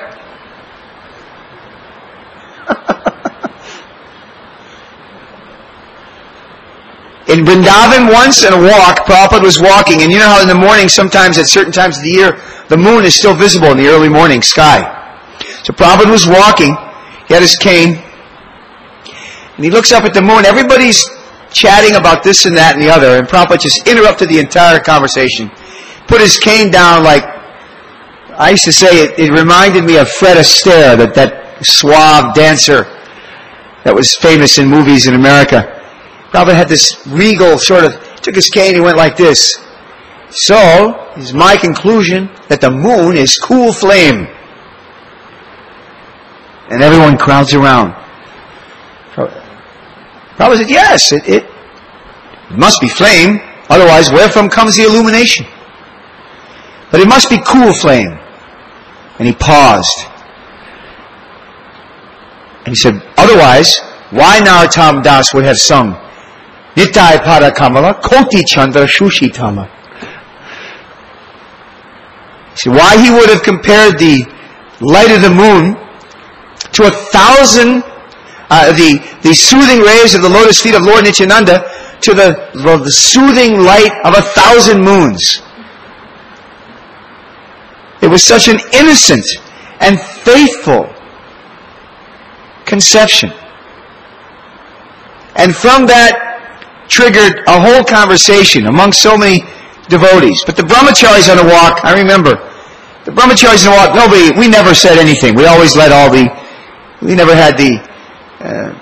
In Vrindavan once in a walk, Prabhupada was walking, and you know how in the morning, sometimes at certain times of the year, the moon is still visible in the early morning sky. So Prabhupada was walking, he had his cane, and he looks up at the moon. Everybody's chatting about this and that and the other, and Prabhupada just interrupted the entire conversation. Put his cane down like, I used to say, it, it reminded me of Fred Astaire, that, that suave dancer that was famous in movies in America. Prabhupada had this regal sort of, took his cane, he went like this. So, is my conclusion that the moon is cool flame. And everyone crowds around. Prabhupada said, yes, it, it, it must be flame, otherwise wherefrom comes the illumination? But it must be cool flame. And he paused. And he said, otherwise, why Narottam Das would have sung Nitai Pada Kamala, Koti Chandra Shushitama. See, why he would have compared the light of the moon to a thousand, uh, the, the soothing rays of the lotus feet of Lord Nityananda to the, the soothing light of a thousand moons. It was such an innocent and faithful conception. And from that triggered a whole conversation among so many devotees. But the brahmacharis on the walk, I remember, the brahmacharis on the walk, nobody, we never said anything. We always let all the, we never had the, uh,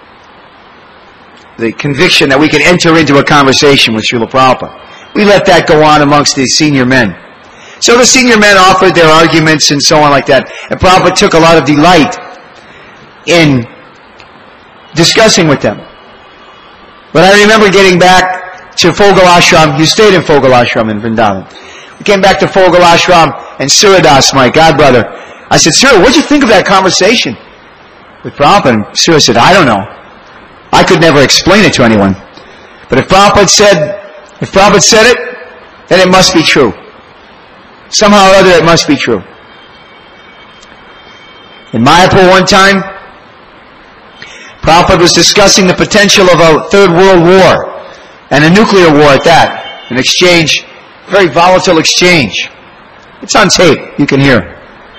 the conviction that we could enter into a conversation with Srila Prabhupada. We let that go on amongst the senior men. So the senior men offered their arguments and so on like that. And Prabhupada took a lot of delight in discussing with them. But I remember getting back to Fogal Ashram. You stayed in Fogal Ashram in Vrindavan. We came back to Fogal Ashram, and Suradas, my godbrother, I said, Sir, what did you think of that conversation with Prabhupada? And Sura said, I don't know. I could never explain it to anyone. But if Prabhupada said, if Prabhupada said it, then it must be true. Somehow or other it must be true. In Mayapur one time, Prabhupada was discussing the potential of a third world war, and a nuclear war at that, an exchange, very volatile exchange. It's on tape, you can hear.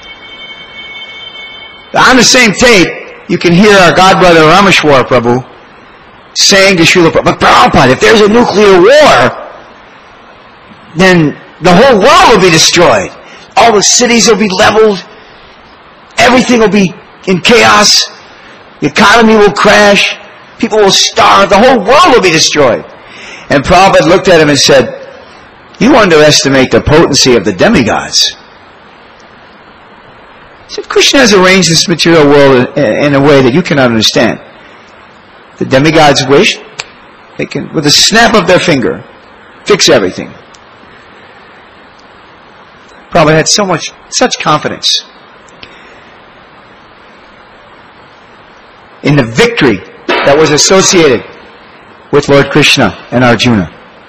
On the same tape, you can hear our godbrother Rameshwar Prabhu saying to Srila Prabhupada, but Prabhupada, if there's a nuclear war, then the whole world will be destroyed. All the cities will be leveled. Everything will be in chaos. The economy will crash. People will starve. The whole world will be destroyed. And Prabhupada looked at him and said, you underestimate the potency of the demigods. He said, Krishna has arranged this material world in a way that you cannot understand. The demigods wish, they can, with a snap of their finger, fix everything. Prabhupada had so much, such confidence in the victory that was associated with Lord Krishna and Arjuna.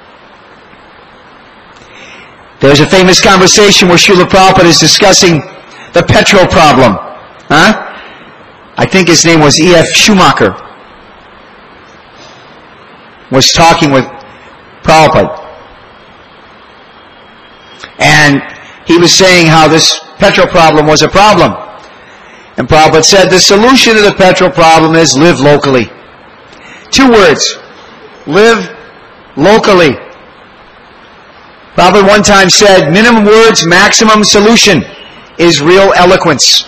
There's a famous conversation where Srila Prabhupada is discussing the petrol problem. Huh? I think his name was E F Schumacher. Was talking with Prabhupada. And he was saying how this petrol problem was a problem. And Prabhupada said the solution to the petrol problem is live locally. Two words. Live locally. Prabhupada one time said, minimum words, maximum solution is real eloquence.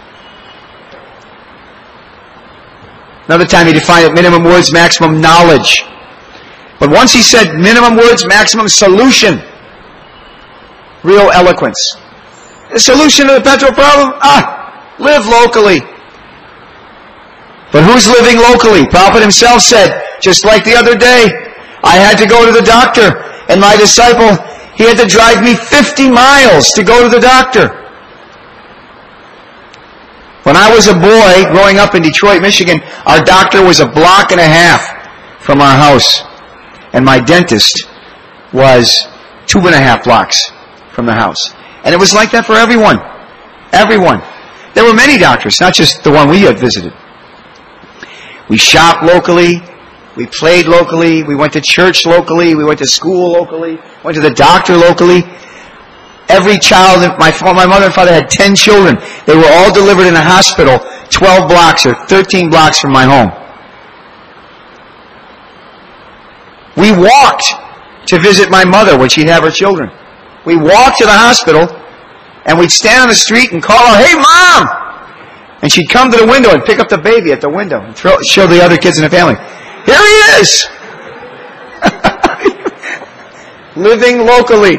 Another time he defined it, minimum words, maximum knowledge. But once he said, minimum words, maximum solution, real eloquence. The solution to the petrol problem? Ah, live locally. But who's living locally? Prabhupada himself said, just like the other day, I had to go to the doctor, and my disciple, he had to drive me fifty miles to go to the doctor. When I was a boy growing up in Detroit, Michigan, our doctor was a block and a half from our house. And my dentist was two and a half blocks from the house. And it was like that for everyone. Everyone. There were many doctors, not just the one we had visited. We shopped locally. We played locally. We went to church locally. We went to school locally. Went to the doctor locally. Every child, my, my mother and father had ten children. They were all delivered in a hospital twelve blocks or thirteen blocks from my home. We walked to visit my mother when she'd have her children. We walked to the hospital, and we'd stand on the street and call her, hey, Mom! And she'd come to the window and pick up the baby at the window and throw, show the other kids in the family. Here he is! Living locally.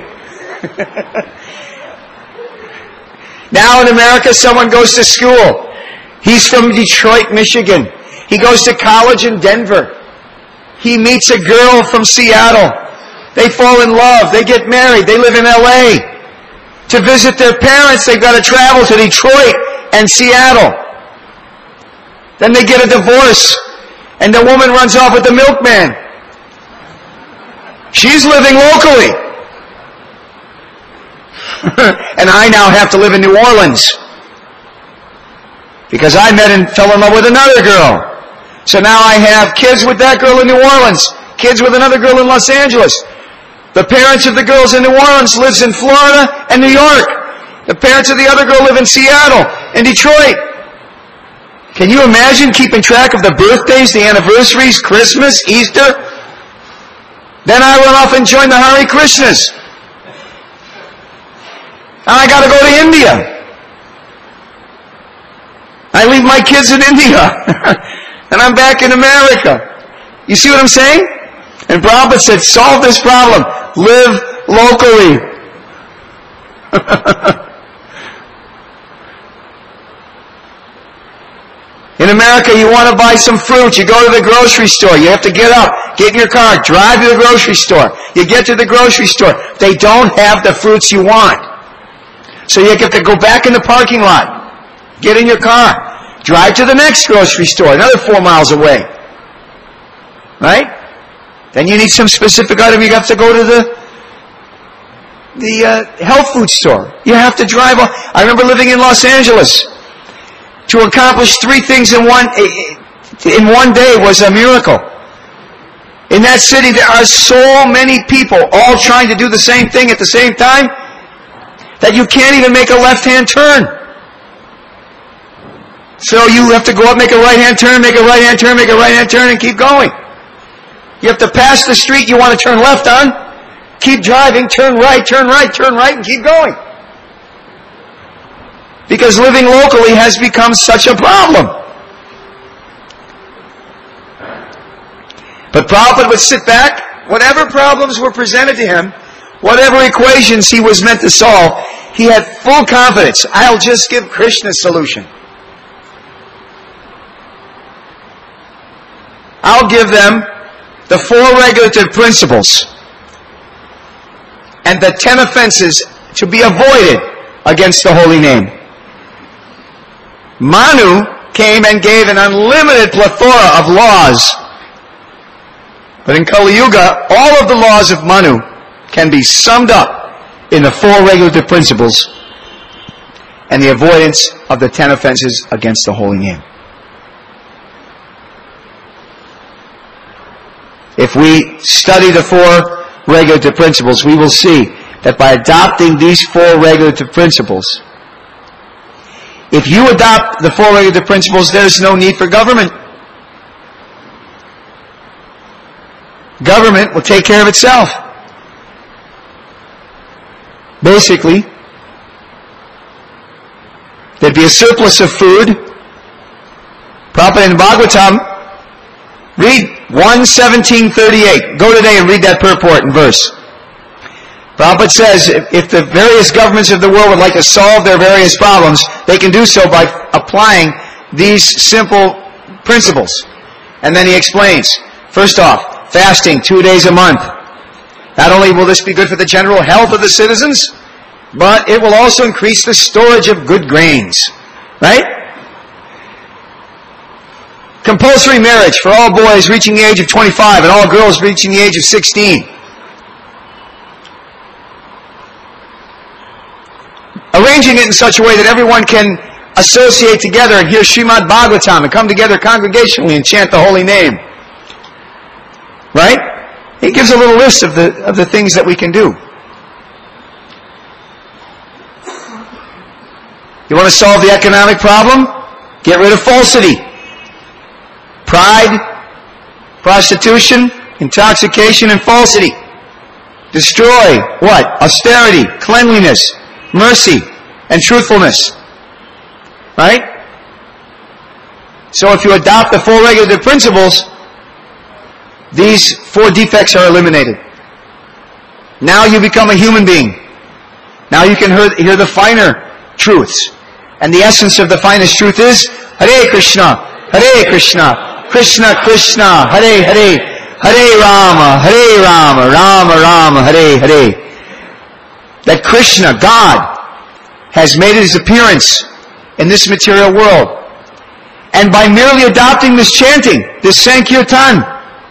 Now in America, someone goes to school. He's from Detroit, Michigan. He goes to college in Denver. He meets a girl from Seattle. They fall in love. They get married. They live in L A. To visit their parents, they've got to travel to Detroit and Seattle. Then they get a divorce. And the woman runs off with the milkman. She's living locally. And I now have to live in New Orleans. Because I met and fell in love with another girl. So now I have kids with that girl in New Orleans. Kids with another girl in Los Angeles. The parents of the girls in New Orleans lives in Florida and New York. The parents of the other girl live in Seattle and Detroit. Can you imagine keeping track of the birthdays, the anniversaries, Christmas, Easter? Then I run off and join the Hare Krishnas. And I got to go to India. I leave my kids in India. And I'm back in America. You see what I'm saying? And Prabhupada said, solve this problem. Live locally. In America, you want to buy some fruit. You go to the grocery store. You have to get up, get in your car, drive to the grocery store. You get to the grocery store. They don't have the fruits you want. So you have to go back in the parking lot. Get in your car. Drive to the next grocery store, another four miles away. Right? Then you need some specific item. You have to go to the the uh, health food store. You have to drive. I remember living in Los Angeles. To accomplish three things in one in one day was a miracle. In that city, there are so many people all trying to do the same thing at the same time that you can't even make a left-hand turn. So you have to go up, make a right-hand turn, make a right-hand turn, make a right-hand turn, and keep going. You have to pass the street you want to turn left on, keep driving, turn right, turn right, turn right, and keep going. because living locally has become such a problem. But Prabhupada would sit back, whatever problems were presented to him, whatever equations he was meant to solve, he had full confidence. I'll just give Krishna's solution. I'll give them the four regulative principles and the ten offenses to be avoided against the holy name. Manu came and gave an unlimited plethora of laws. But in Kali Yuga, all of the laws of Manu can be summed up in the four regulative principles and the avoidance of the ten offenses against the holy name. If we study the four regulative principles, we will see that by adopting these four regulative principles, if you adopt the four regulative principles, there's no need for government. Government will take care of itself. Basically, there'd be a surplus of food. Prabhupada in Bhagavatam, read one seventeen thirty-eight. Go today and read that purport and verse. Prabhupada says, if the various governments of the world would like to solve their various problems, they can do so by applying these simple principles. And then he explains, first off, fasting two days a month. Not only will this be good for the general health of the citizens, but it will also increase the storage of good grains. Right? Compulsory marriage for all boys reaching the age of twenty-five and all girls reaching the age of sixteen. Arranging it in such a way that everyone can associate together and hear Srimad Bhagavatam and come together congregationally and chant the holy name. Right? He gives a little list of the of the things that we can do. You want to solve the economic problem? Get rid of falsity. Pride, prostitution, intoxication, and falsity. Destroy what? Austerity, cleanliness, mercy, and truthfulness. Right? So if you adopt the four regulative principles, these four defects are eliminated. Now you become a human being. Now you can hear, hear the finer truths. And the essence of the finest truth is Hare Krishna, Hare Krishna, Krishna Krishna, Hare Hare, Hare Rama, Hare Rama, Rama Rama, Hare Hare. That Krishna, God, has made his appearance in this material world. And by merely adopting this chanting, this Sankirtan,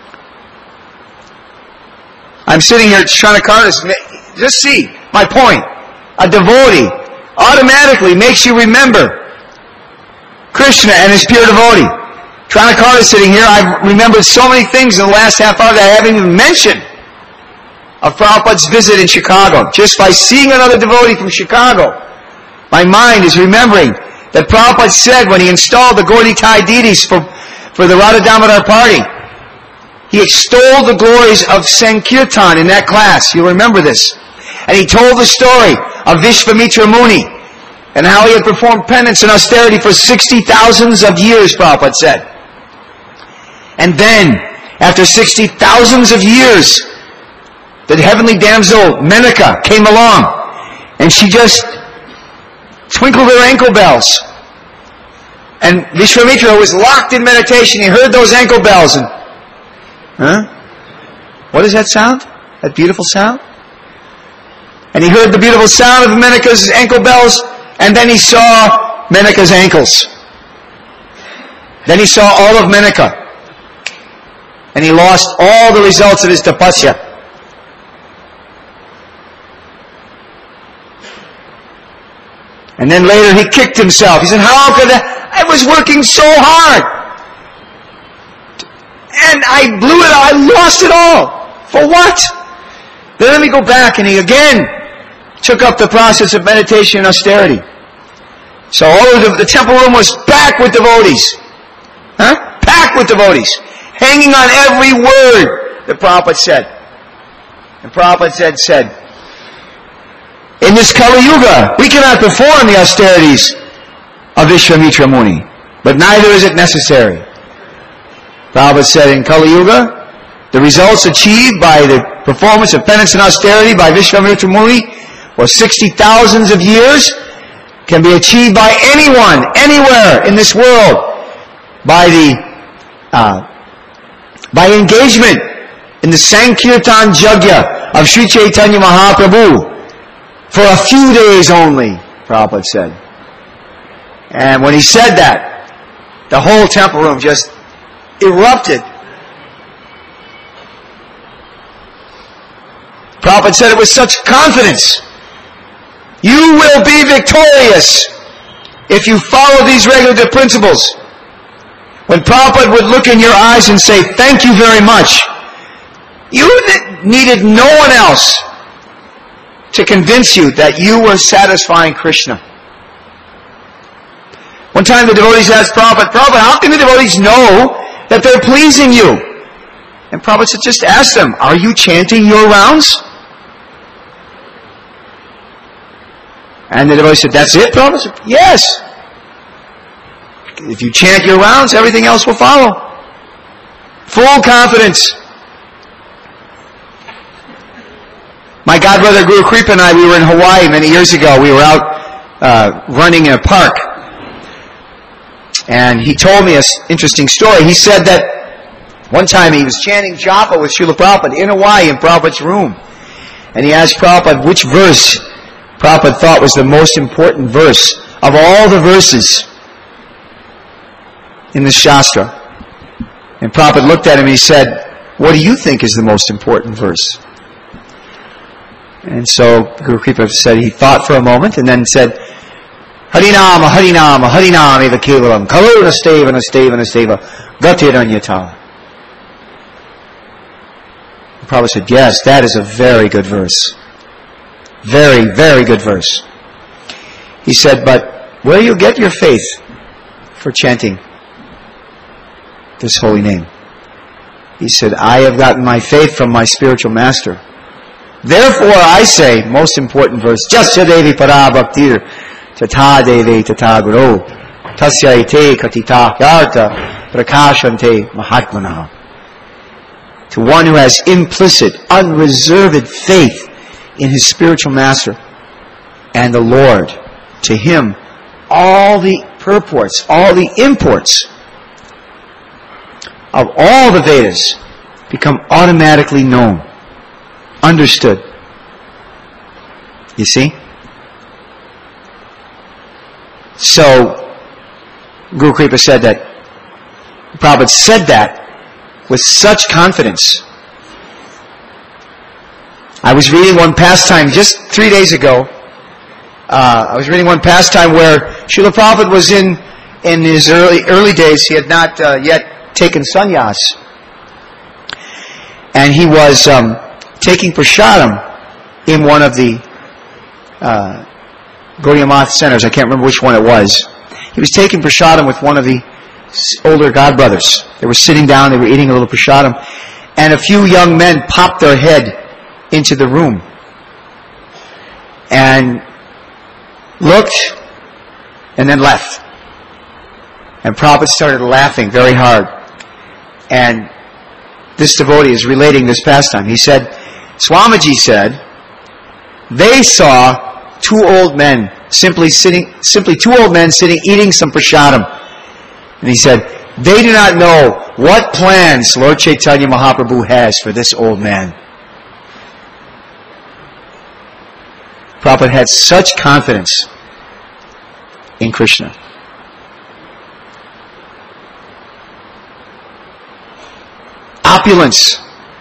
I'm sitting here trying to card this. Just see my point. A devotee automatically makes you remember Krishna and his pure devotee. Tranakar is sitting here. I've remembered so many things in the last half hour that I haven't even mentioned of Prabhupada's visit in Chicago. Just by seeing another devotee from Chicago, my mind is remembering that Prabhupada said when he installed the Gaudiya deities for, for the Radha Damodar party, he extolled the glories of Sankirtan in that class. You'll remember this. And he told the story of Vishvamitra Muni and how he had performed penance and austerity for sixty thousands of years, Prabhupada said. And then, after sixty thousands of years, the heavenly damsel Menaka came along and she just twinkled her ankle bells. And Vishvamitra was locked in meditation. He heard those ankle bells and Huh? What is that sound? That beautiful sound? And he heard the beautiful sound of Menaka's ankle bells, and then he saw Menaka's ankles. Then he saw all of Menaka. And he lost all the results of his tapasya. And then later he kicked himself. He said, how could I? I was working so hard. And I blew it, I lost it all. For what? Then let me go back, and he again took up the process of meditation and austerity. So all of the, the temple room was packed with devotees. Huh? Packed with devotees. Hanging on every word the Prabhupada said. And Prabhupada said, said, in this Kali Yuga, we cannot perform the austerities of Vishwamitra Muni. But neither is it necessary. Prabhupada said in Kali Yuga, the results achieved by the performance of penance and austerity by Vishwamitra Muni for sixty thousands of years can be achieved by anyone, anywhere in this world, by the uh, by engagement in the Sankirtan Yajna of Sri Chaitanya Mahaprabhu for a few days only, Prabhupada said. And when he said that, the whole temple room just erupted. Prabhupada said it with such confidence. You will be victorious if you follow these regulative principles. When Prabhupada would look in your eyes and say, thank you very much, you needed no one else to convince you that you were satisfying Krishna. One time the devotees asked Prabhupada, Prabhupada, how can the devotees know that they're pleasing you? And Prabhupada said, just ask them, are you chanting your rounds? And the devotee said, that's it, Prabhupada? Said, yes. If you chant your rounds, everything else will follow. Full confidence. My godbrother Guru Kripa and I, we were in Hawaii many years ago. We were out uh, running in a park. And he told me an interesting story. He said that one time he was chanting japa with Srila Prabhupada in Hawaii in Prabhupada's room. And he asked Prabhupada which verse Prabhupada thought was the most important verse of all the verses in the Shastra. And Prabhupada looked at him and he said, what do you think is the most important verse? And so Guru Kripa said he thought for a moment and then said, Harinama, Harinama, Harinama eva kevalam, kalona steva, nasteva, nasteva, gatiranyata. Prabhupada said, yes, that is a very good verse. Very, very good verse. He said, but where do you get your faith for chanting this holy name? He said, I have gotten my faith from my spiritual master. Therefore, I say, most important verse, Jasya Devi Para Bhaktir Tata Devi Tata Guru Tasya Ite Katita Yarta Prakashante Mahatmana. To one who has implicit, unreserved faith in his spiritual master and the Lord, to him all the purports, all the imports of all the Vedas become automatically known, understood. You see? So, Guru Kripa said that, Prabhupada said that with such confidence. I was reading one pastime just three days ago. Uh, I was reading one pastime where Srila Prabhupada was in, in his early early days. He had not uh, yet taken sannyas. And he was um, taking prasadam in one of the uh, Gaudiya Math centers. I can't remember which one it was. He was taking prasadam with one of the older godbrothers. They were sitting down, they were eating a little prasadam, and a few young men popped their head into the room and looked and then left. And Prabhupada started laughing very hard. And this devotee is relating this pastime. He said, Swamiji said, they saw two old men simply sitting, simply two old men sitting eating some prasadam. And he said, they do not know what plans Lord Chaitanya Mahaprabhu has for this old man. Prabhupada had such confidence in Krishna. Opulence.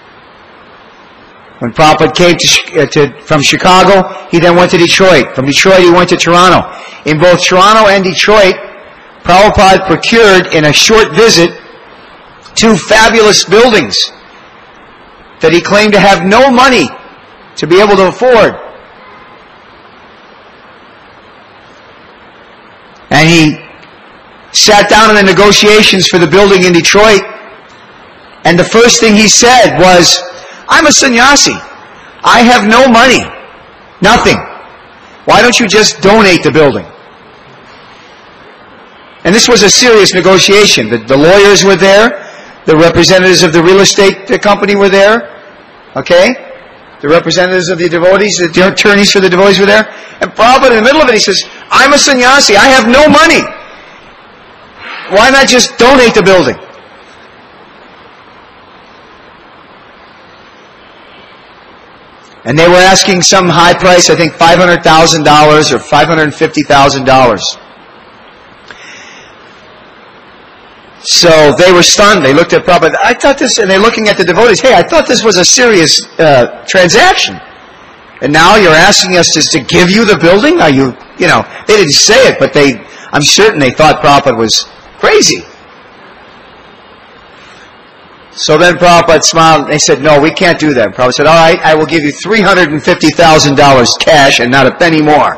When Prabhupada came to, uh, to, from Chicago, he then went to Detroit. From Detroit, he went to Toronto. In both Toronto and Detroit, Prabhupada procured in a short visit two fabulous buildings that he claimed to have no money to be able to afford. And he sat down in the negotiations for the building in Detroit, and the first thing he said was, I'm a sannyasi. I have no money. Nothing. Why don't you just donate the building? And this was a serious negotiation. The, the lawyers were there. The representatives of the real estate company were there. Okay? The representatives of the devotees, the attorneys for the devotees were there. And Prabhupada, in the middle of it, he says, I'm a sannyasi. I have no money. Why not just donate the building? And they were asking some high price, I think five hundred thousand dollars or five hundred fifty thousand dollars. So they were stunned. They looked at Prabhupada. I thought this, and they're looking at the devotees, hey, I thought this was a serious uh, transaction. And now you're asking us just to give you the building? Are you, you know, they didn't say it, but they, I'm certain they thought Prabhupada was crazy. So then Prabhupada smiled and they said, no, we can't do that. Prabhupada said, all right, I will give you three hundred fifty thousand dollars cash and not a penny more.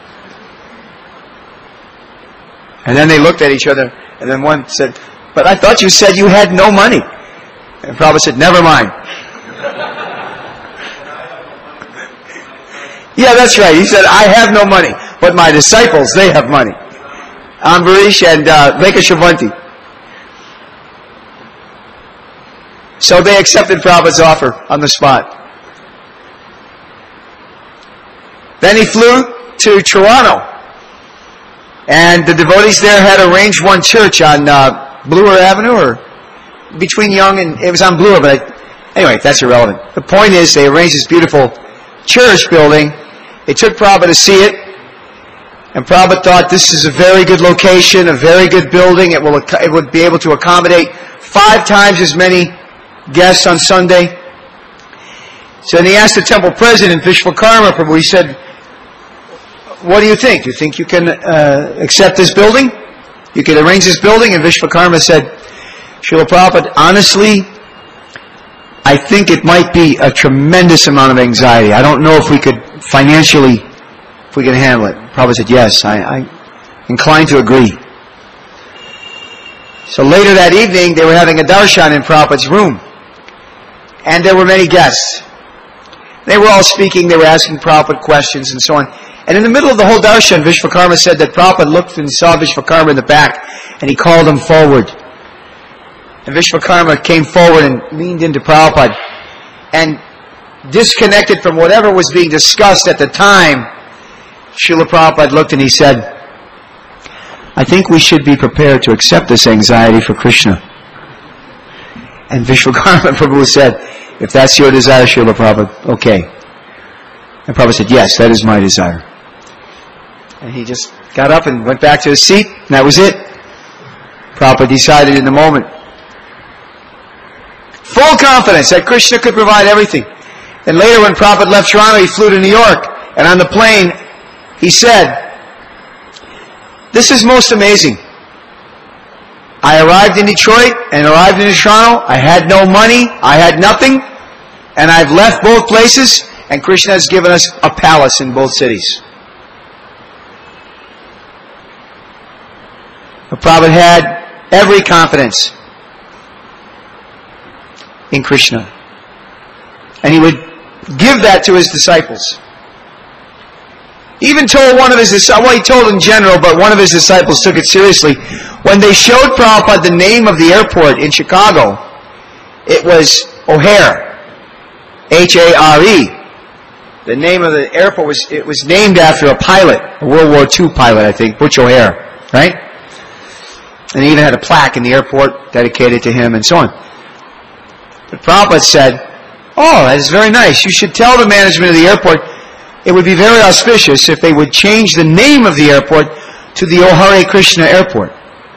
And then they looked at each other, and then one said, but I thought you said you had no money. And Prabhupada said, never mind. Yeah, that's right. He said, I have no money, but my disciples, they have money. Ambarish and uh, Venkashavanti. So they accepted Prabhupada's offer on the spot. Then he flew to Toronto. And the devotees there had arranged one church on uh, Bloor Avenue, or between Yonge and, it was on Bloor, but I, anyway, that's irrelevant. The point is, they arranged this beautiful church building. They took Prabhupada to see it. And Prabhupada thought this is a very good location, a very good building. It will, it would be able to accommodate five times as many guests on Sunday. So then he asked the temple president, Vishwakarma Prabhu, he said, what do you think? Do you think you can uh, accept this building? You can arrange this building? And Vishwakarma said, Srila Prabhupada, honestly, I think it might be a tremendous amount of anxiety. I don't know if we could financially, if we can handle it. Prabhupada said, yes, I, I inclined to agree. So later that evening, they were having a darshan in Prabhupada's room. And there were many guests. They were all speaking, they were asking Prabhupada questions and so on. And in the middle of the whole darshan, Vishwakarma said that Prabhupada looked and saw Vishwakarma in the back, and he called him forward. And Vishwakarma came forward and leaned into Prabhupada. And disconnected from whatever was being discussed at the time, Srila Prabhupada looked and he said, I think we should be prepared to accept this anxiety for Krishna. And Vishwakarma Prabhu said, if that's your desire, Srila Prabhupada, okay. And Prabhupada said, yes, that is my desire. And he just got up and went back to his seat, and that was it. Prabhupada decided in the moment. Full confidence that Krishna could provide everything. And later when Prabhupada left Toronto, he flew to New York. And on the plane, he said, this is most amazing. I arrived in Detroit and arrived in Toronto. I had no money. I had nothing. And I've left both places. And Krishna has given us a palace in both cities. But Prabhupada had every confidence in Krishna. And he would give that to his disciples. He even told one of his disciples, well, he told in general, but one of his disciples took it seriously. When they showed Prabhupada the name of the airport in Chicago, it was O'Hare. H A R E. The name of the airport was, it was named after a pilot, a World War Two pilot, I think, Butch O'Hare, right? And he even had a plaque in the airport dedicated to him and so on. But Prabhupada said, oh, that is very nice. You should tell the management of the airport it would be very auspicious if they would change the name of the airport to the O Hare Krishna Airport.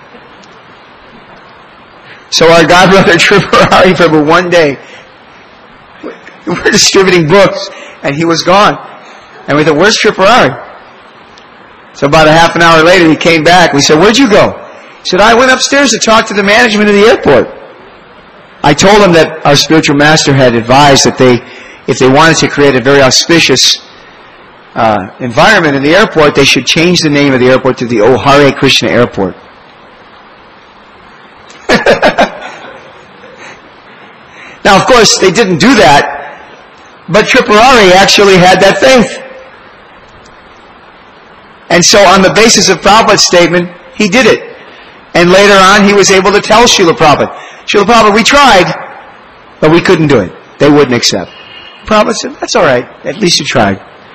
So our godbrother Tripurari Prabhu, one day, we were distributing books, and he was gone. And we thought, where's Tripurari? So about a half an hour later, he came back. We said, where'd you go? He said, I went upstairs to talk to the management of the airport. I told him that our spiritual master had advised that they, if they wanted to create a very auspicious uh, environment in the airport, they should change the name of the airport to the O Hare Krishna Airport. Now, of course, they didn't do that, but Tripurari actually had that faith. And so on the basis of Prabhupada's statement, he did it. And later on, he was able to tell Srila Prabhupada, Srila Prabhupada, we tried, but we couldn't do it. They wouldn't accept. Prabhupada said, that's all right. At least you tried.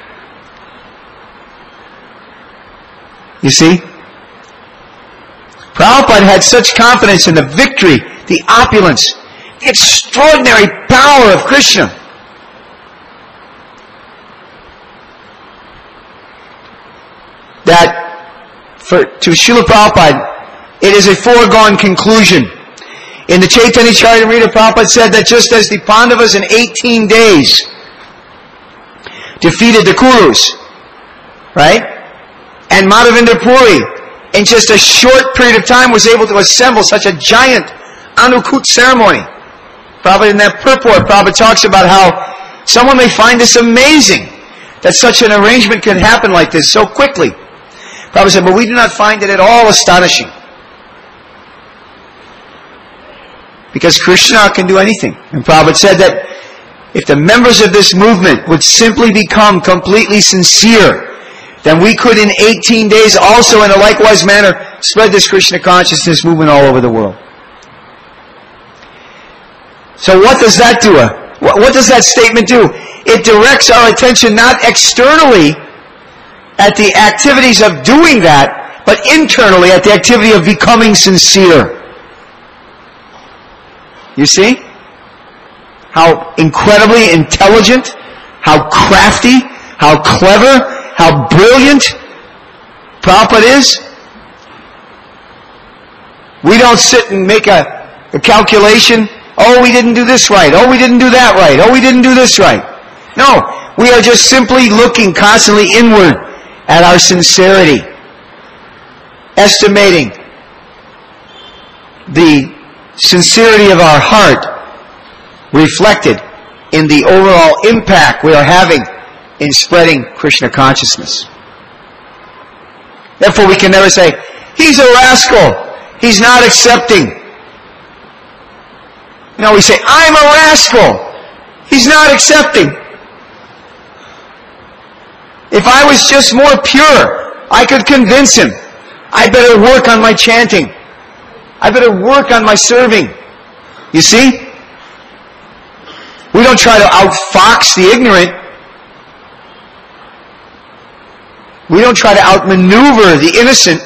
You see? Prabhupada had such confidence in the victory, the opulence, the extraordinary power of Krishna. That for, to Srila Prabhupada, it is a foregone conclusion. In the Chaitanya Charitamrita, Prabhupada said that just as the Pandavas in eighteen days defeated the Kurus, right? And Madhavendra Puri, in just a short period of time, was able to assemble such a giant Anukut ceremony. Prabhupada, in that purport, Prabhupada talks about how someone may find this amazing, that such an arrangement can happen like this so quickly. Prabhupada said, but we do not find it at all astonishing. Because Krishna can do anything. And Prabhupada said that if the members of this movement would simply become completely sincere, then we could in eighteen days also in a likewise manner spread this Krishna consciousness movement all over the world. So what does that do? What does that statement do? It directs our attention not externally at the activities of doing that, but internally at the activity of becoming sincere. You see? How incredibly intelligent, how crafty, how clever, how brilliant Prabhupada is. We don't sit and make a, a calculation. Oh, we didn't do this right. Oh, we didn't do that right. Oh, we didn't do this right. No, we are just simply looking constantly inward at our sincerity, estimating the sincerity of our heart reflected in the overall impact we are having in spreading Krishna consciousness. Therefore, we can never say, he's a rascal, he's not accepting. No, we say, I'm a rascal, he's not accepting. If I was just more pure, I could convince him. I better work on my chanting. I better work on my serving. You see? We don't try to outfox the ignorant. We don't try to outmaneuver the innocent.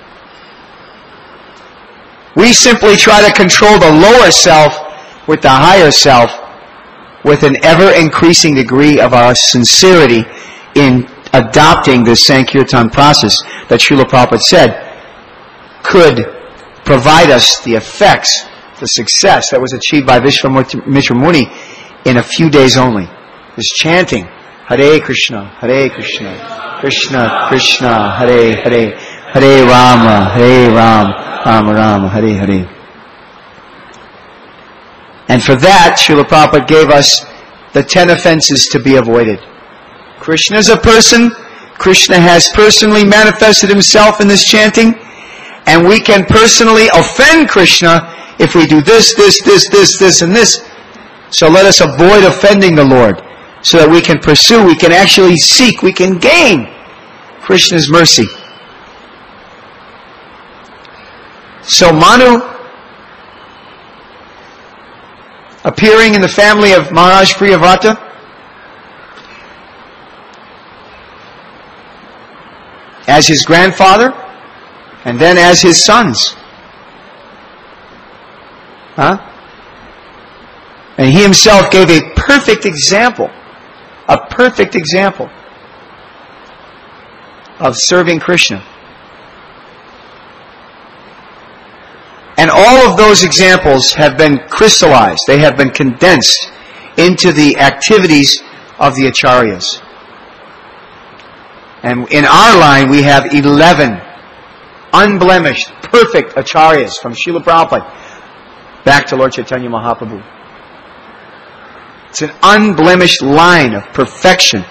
We simply try to control the lower self with the higher self with an ever-increasing degree of our sincerity in adopting this Sankirtan process that Srila Prabhupada said could provide us the effects, the success that was achieved by Vishwamitra Muni in a few days only. This chanting, Hare Krishna, Hare Krishna, Krishna Krishna, Hare Hare, Hare Rama, Hare Ram, Rama Rama, Hare Hare. And for that, Srila Prabhupada gave us the ten offenses to be avoided. Krishna is a person. Krishna has personally manifested himself in this chanting. And we can personally offend Krishna if we do this, this, this, this, this, and this. So let us avoid offending the Lord so that we can pursue, we can actually seek, we can gain Krishna's mercy. So Manu, appearing in the family of Maharaj Priyavrata, as his grandfather, and then as his sons. Huh? And he himself gave a perfect example, a perfect example of serving Krishna. And all of those examples have been crystallized, they have been condensed into the activities of the acharyas. And in our line we have eleven unblemished, perfect acharyas from Srila Prabhupada back to Lord Chaitanya Mahaprabhu. It's an unblemished line of perfection.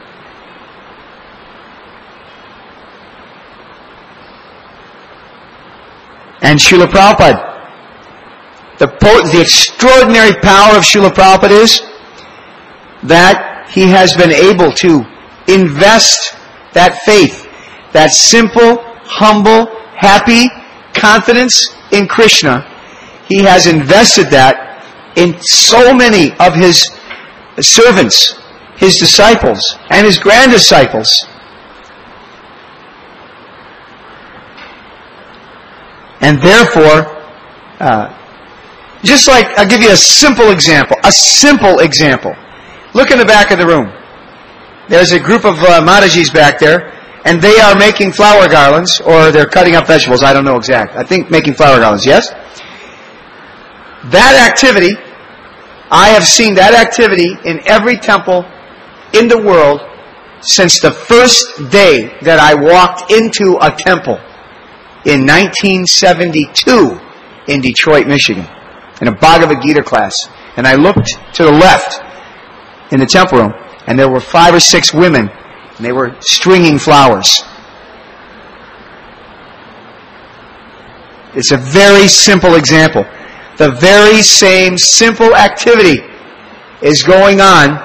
And Srila Prabhupada, the, po- the extraordinary power of Srila Prabhupada is that he has been able to invest that faith, that simple, humble, happy, confidence in Krishna, he has invested that in so many of his servants, his disciples, and his grand disciples. And therefore, uh, just like, I'll give you a simple example, a simple example. Look in the back of the room. There's a group of uh, Matajis back there, and they are making flower garlands, or they're cutting up vegetables, I don't know exact. I think making flower garlands, yes? That activity, I have seen that activity in every temple in the world since the first day that I walked into a temple in nineteen seventy-two in Detroit, Michigan, in a Bhagavad Gita class. And I looked to the left in the temple room, and there were five or six women, and they were stringing flowers. It's a very simple example. The very same simple activity is going on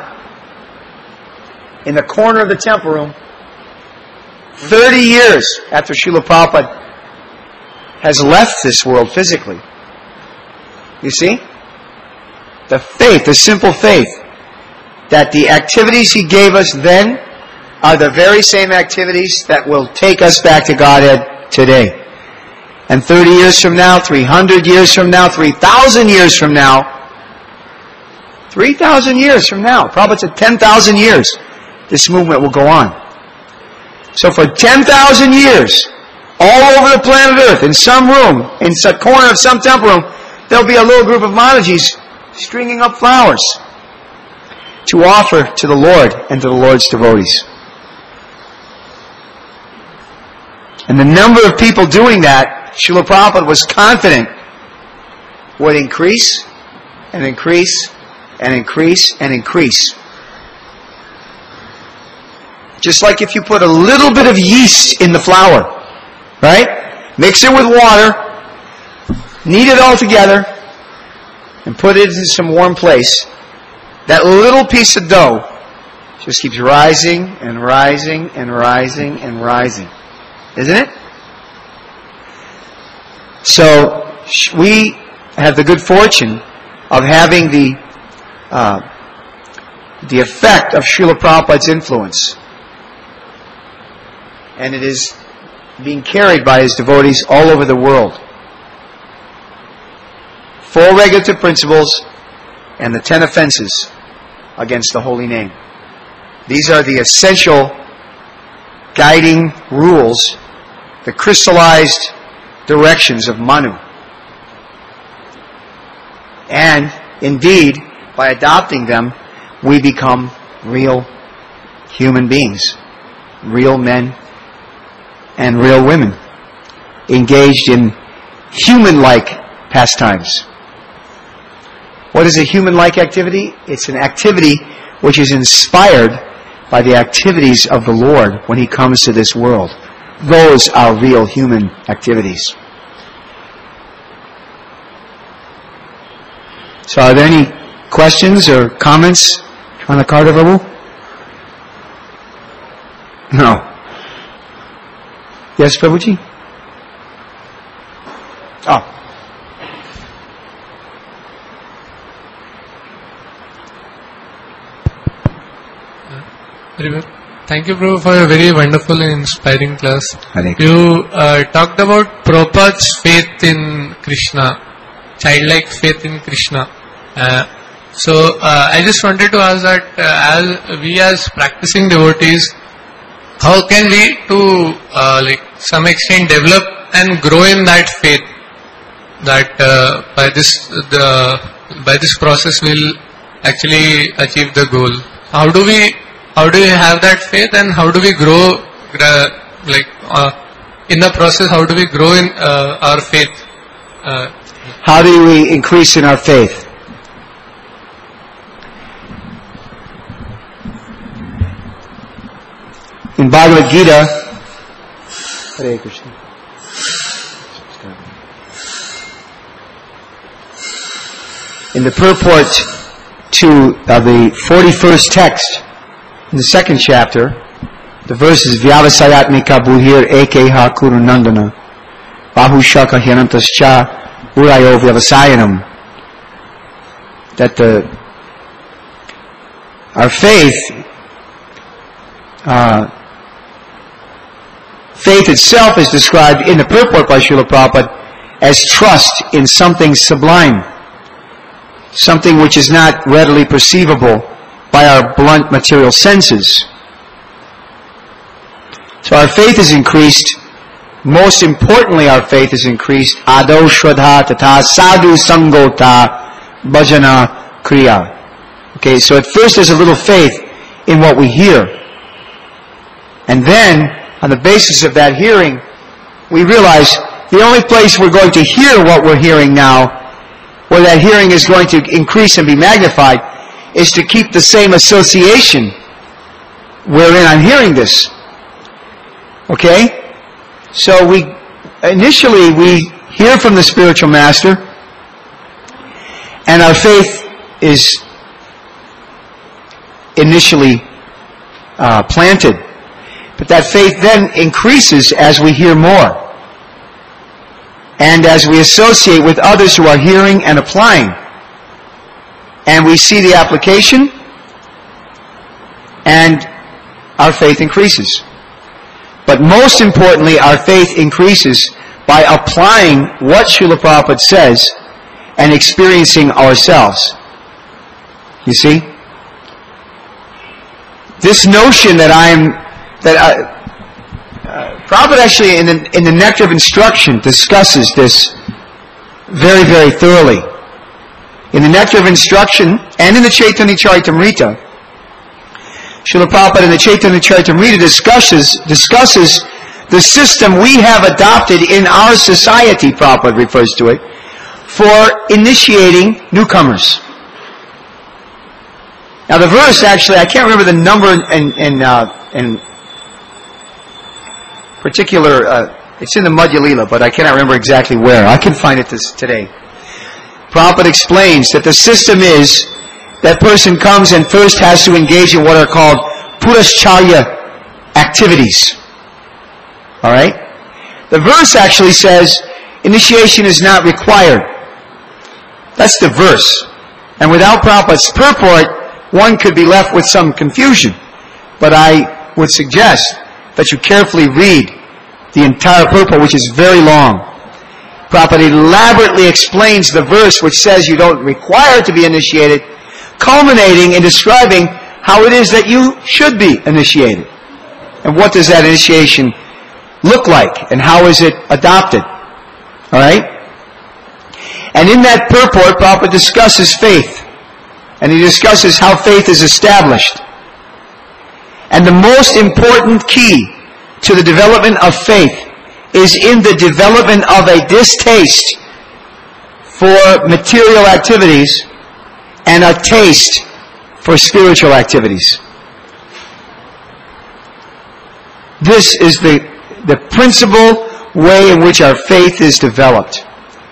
in the corner of the temple room thirty years after Srila Prabhupada has left this world physically. You see? The faith, the simple faith, that the activities he gave us then are the very same activities that will take us back to Godhead today. And thirty years from now, three hundred years from now, three thousand years from now, three thousand years from now, probably to ten thousand years, this movement will go on. So for ten thousand years, all over the planet Earth, in some room, in some corner of some temple room, there'll be a little group of Matajis stringing up flowers to offer to the Lord and to the Lord's devotees. And the number of people doing that, Srila Prabhupada was confident, would increase and increase and increase and increase. Just like if you put a little bit of yeast in the flour, right? Mix it with water, knead it all together, and put it in some warm place. That little piece of dough just keeps rising and rising and rising and rising. Isn't it? So, we have the good fortune of having the uh, the effect of Srila Prabhupada's influence. And it is being carried by his devotees all over the world. Four regulative principles and the ten offenses against the holy name. These are the essential guiding rules, the crystallized directions of Manu. And indeed, by adopting them, we become real human beings, real men and real women, engaged in human-like pastimes. What is a human-like activity? It's an activity which is inspired by the activities of the Lord when He comes to this world. Those are real human activities. So are there any questions or comments on the Karta Prabhu? No. Yes, Prabhuji? Oh. Thank you, Prabhu, for a very wonderful and inspiring class. Hare You uh, talked about Prabhupada's faith in Krishna, childlike faith in Krishna. Uh, so, uh, I just wanted to ask that uh, as we as practicing devotees, how can we to uh, like some extent develop and grow in that faith that uh, by this the by this process we'll actually achieve the goal? How do we how do we have that faith, and how do we grow uh, like uh, in the process? How do we grow in uh, our faith? Uh, how do we increase in our faith? In Bhagavad Gita, Hare Krishna. In the purport to uh, the forty-first text, in the second chapter, the verse is Vyavasayatmika buhir ekeha kurunandana bahushaka hyanantascha urayo vyavasayanam. That the our faith, uh, faith itself is described in the purport by Srila Prabhupada as trust in something sublime, something which is not readily perceivable by our blunt material senses. So our faith is increased. Most importantly, our faith is increased. Ado shraddha tata sadhu sangota bhajana kriya. Okay, so at first there's a little faith in what we hear. And then, on the basis of that hearing, we realize the only place we're going to hear what we're hearing now, where that hearing is going to increase and be magnified, is to keep the same association wherein I'm hearing this. Okay? So we, initially we hear from the spiritual master, and our faith is initially uh, planted. But that faith then increases as we hear more. And as we associate with others who are hearing and applying. And we see the application, and our faith increases. But most importantly, our faith increases by applying what Srila Prabhupada says and experiencing ourselves. You see? This notion that I am, that I, uh, Prabhupada actually in the, in the Nectar of Instruction discusses this very, very thoroughly. In the Nectar of Instruction and in the Chaitanya Charitamrita, Srila Prabhupada in the Chaitanya Charitamrita discusses, discusses the system we have adopted in our society, Prabhupada refers to it, for initiating newcomers. Now the verse actually, I can't remember the number in, in, uh, in particular, uh, it's in the Madhya Lila, but I cannot remember exactly where. I can find it this, today. Prabhupada explains that the system is that person comes and first has to engage in what are called purascharya activities. Alright? The verse actually says initiation is not required. That's the verse. And without Prabhupada's purport, one could be left with some confusion. But I would suggest that you carefully read the entire purport, which is very long. Prabhupada elaborately explains the verse which says you don't require to be initiated, culminating in describing how it is that you should be initiated. And what does that initiation look like? And how is it adopted? Alright? And in that purport, Prabhupada discusses faith. And he discusses how faith is established. And the most important key to the development of faith is in the development of a distaste for material activities and a taste for spiritual activities. This is the, the principal way in which our faith is developed.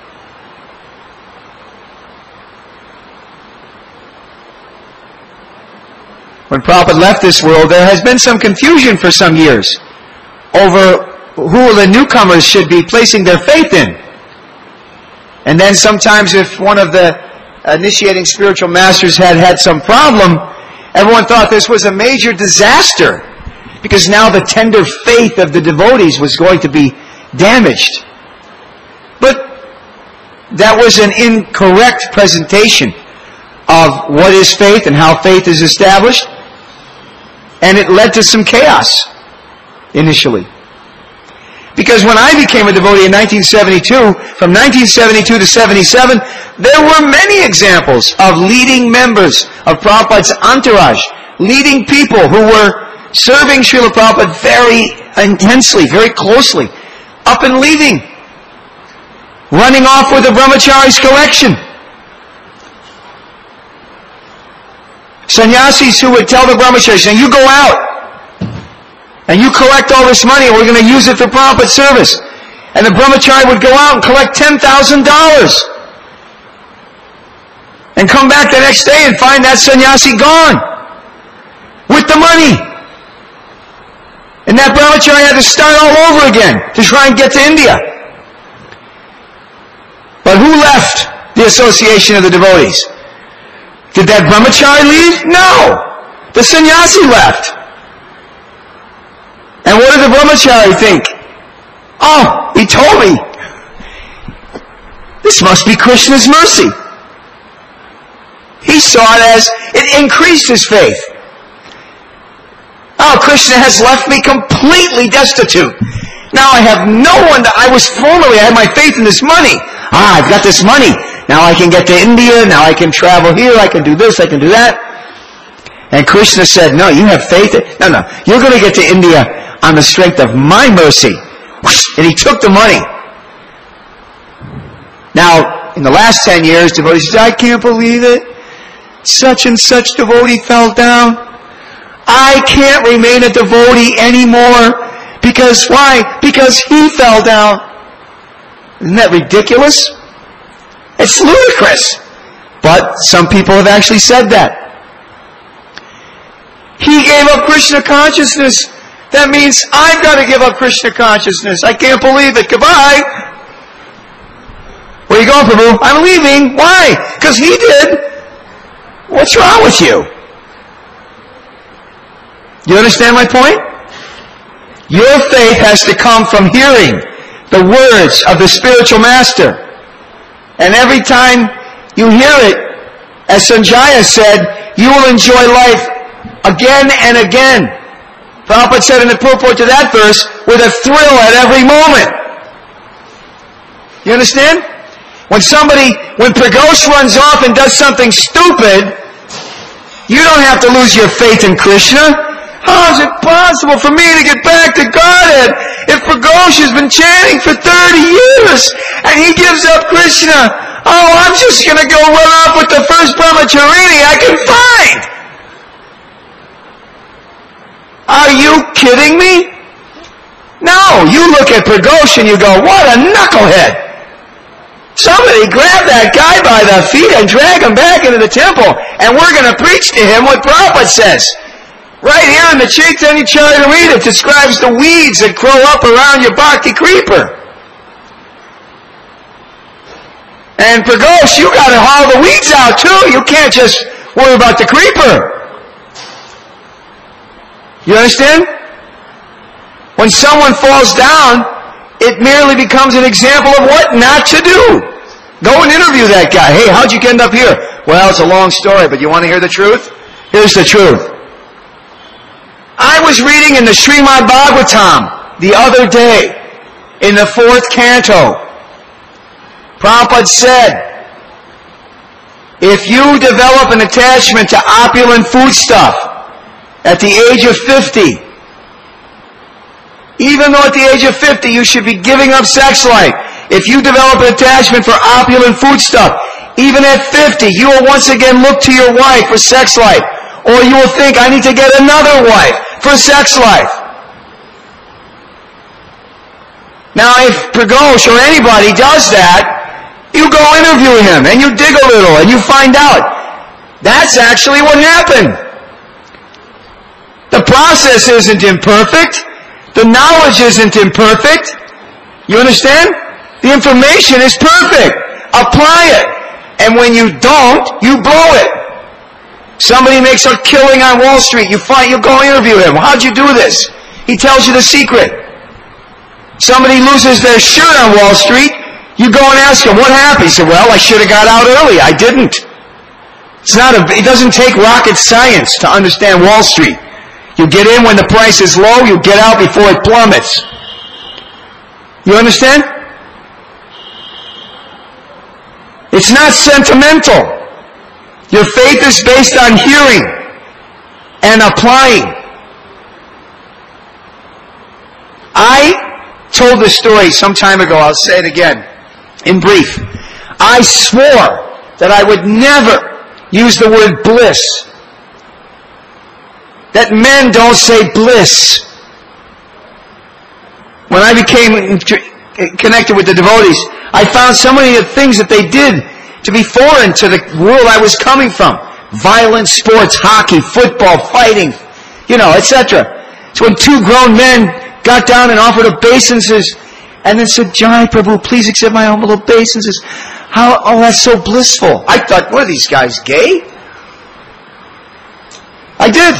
When Prabhupada left this world, there has been some confusion for some years over who the newcomers should be placing their faith in. And then sometimes if one of the initiating spiritual masters had had some problem, everyone thought this was a major disaster, because now the tender faith of the devotees was going to be damaged. But that was an incorrect presentation of what is faith and how faith is established, and it led to some chaos initially. Because when I became a devotee in nineteen seventy-two, from nineteen seventy-two to seventy-seven, there were many examples of leading members of Prabhupada's entourage, leading people who were serving Srila Prabhupada very intensely, very closely, up and leaving, running off with the brahmachari's collection. Sannyasis who would tell the brahmacharis, now you go out, and you collect all this money, and we're going to use it for Prabhupada's service. And the brahmachari would go out and collect ten thousand dollars. And come back the next day and find that sannyasi gone. With the money. And that brahmachari had to start all over again to try and get to India. But who left the association of the devotees? Did that brahmachari leave? No. The sannyasi left. And what did the brahmachari think? Oh, he told me. This must be Krishna's mercy. He saw it as it increased his faith. Oh, Krishna has left me completely destitute. Now I have no one that I was formerly, I had my faith in this money. Ah, I've got this money. Now I can get to India, now I can travel here, I can do this, I can do that. And Krishna said, no, you have faith. No, no, you're going to get to India on the strength of my mercy. And he took the money. Now, in the last ten years, devotees said, I can't believe it. Such and such devotee fell down. I can't remain a devotee anymore. Because why? Because he fell down. Isn't that ridiculous? It's ludicrous. But some people have actually said that. He gave up Krishna consciousness. That means I've got to give up Krishna consciousness. I can't believe it. Goodbye. Where are you going, Prabhu? I'm leaving. Why? Because he did. What's wrong with you? Do you understand my point? Your faith has to come from hearing the words of the spiritual master. And every time you hear it, as Sanjaya said, you will enjoy life again and again. Prabhupada said in the purport to that verse, with a thrill at every moment. You understand? When somebody, when Pragosh runs off and does something stupid, you don't have to lose your faith in Krishna. How is it possible for me to get back to Godhead if Pragosh has been chanting for thirty years and he gives up Krishna? Oh, I'm just going to go run off with the first brahmacharini I can find. Are you kidding me? No, you look at Pragosh and you go, what a knucklehead. Somebody grab that guy by the feet and drag him back into the temple, and we're going to preach to him what Prabhupada says. Right here in the Chaitanya Charitamrita, it describes the weeds that grow up around your bhakti creeper. And Pragosh, you got to haul the weeds out too. You can't just worry about the creeper. You understand? When someone falls down, it merely becomes an example of what not to do. Go and interview that guy. Hey, how'd you end up here? Well, it's a long story, but you want to hear the truth? Here's the truth. I was reading in the Srimad Bhagavatam the other day, in the fourth canto. Prabhupada said, if you develop an attachment to opulent foodstuff at the age of fifty, even though at the age of fifty you should be giving up sex life, if you develop an attachment for opulent foodstuff, even at fifty, you will once again look to your wife for sex life. Or you will think, I need to get another wife for sex life. Now, if Pragosh or anybody does that, you go interview him and you dig a little and you find out that's actually what happened. The process isn't imperfect. The knowledge isn't imperfect. You understand? The information is perfect. Apply it. And when you don't, you blow it. Somebody makes a killing on Wall Street. You find, you go interview him. How'd you do this? He tells you the secret. Somebody loses their shirt on Wall Street. You go and ask him, what happened? He said, well, I should have got out early. I didn't. It's not a, it doesn't take rocket science to understand Wall Street. You get in when the price is low, you get out before it plummets. You understand? It's not sentimental. Your faith is based on hearing and applying. I told this story some time ago. I'll say it again. In brief, I swore that I would never use the word bliss. That men don't say bliss. When I became connected with the devotees, I found so many of the things that they did to be foreign to the world I was coming from. Violent sports, hockey, football, fighting, you know, et cetera. So when two grown men got down and offered obeisances And then said, Jai Prabhu, please accept my humble obeisances. How, oh, that's so blissful. I thought, what are these guys, gay? I did.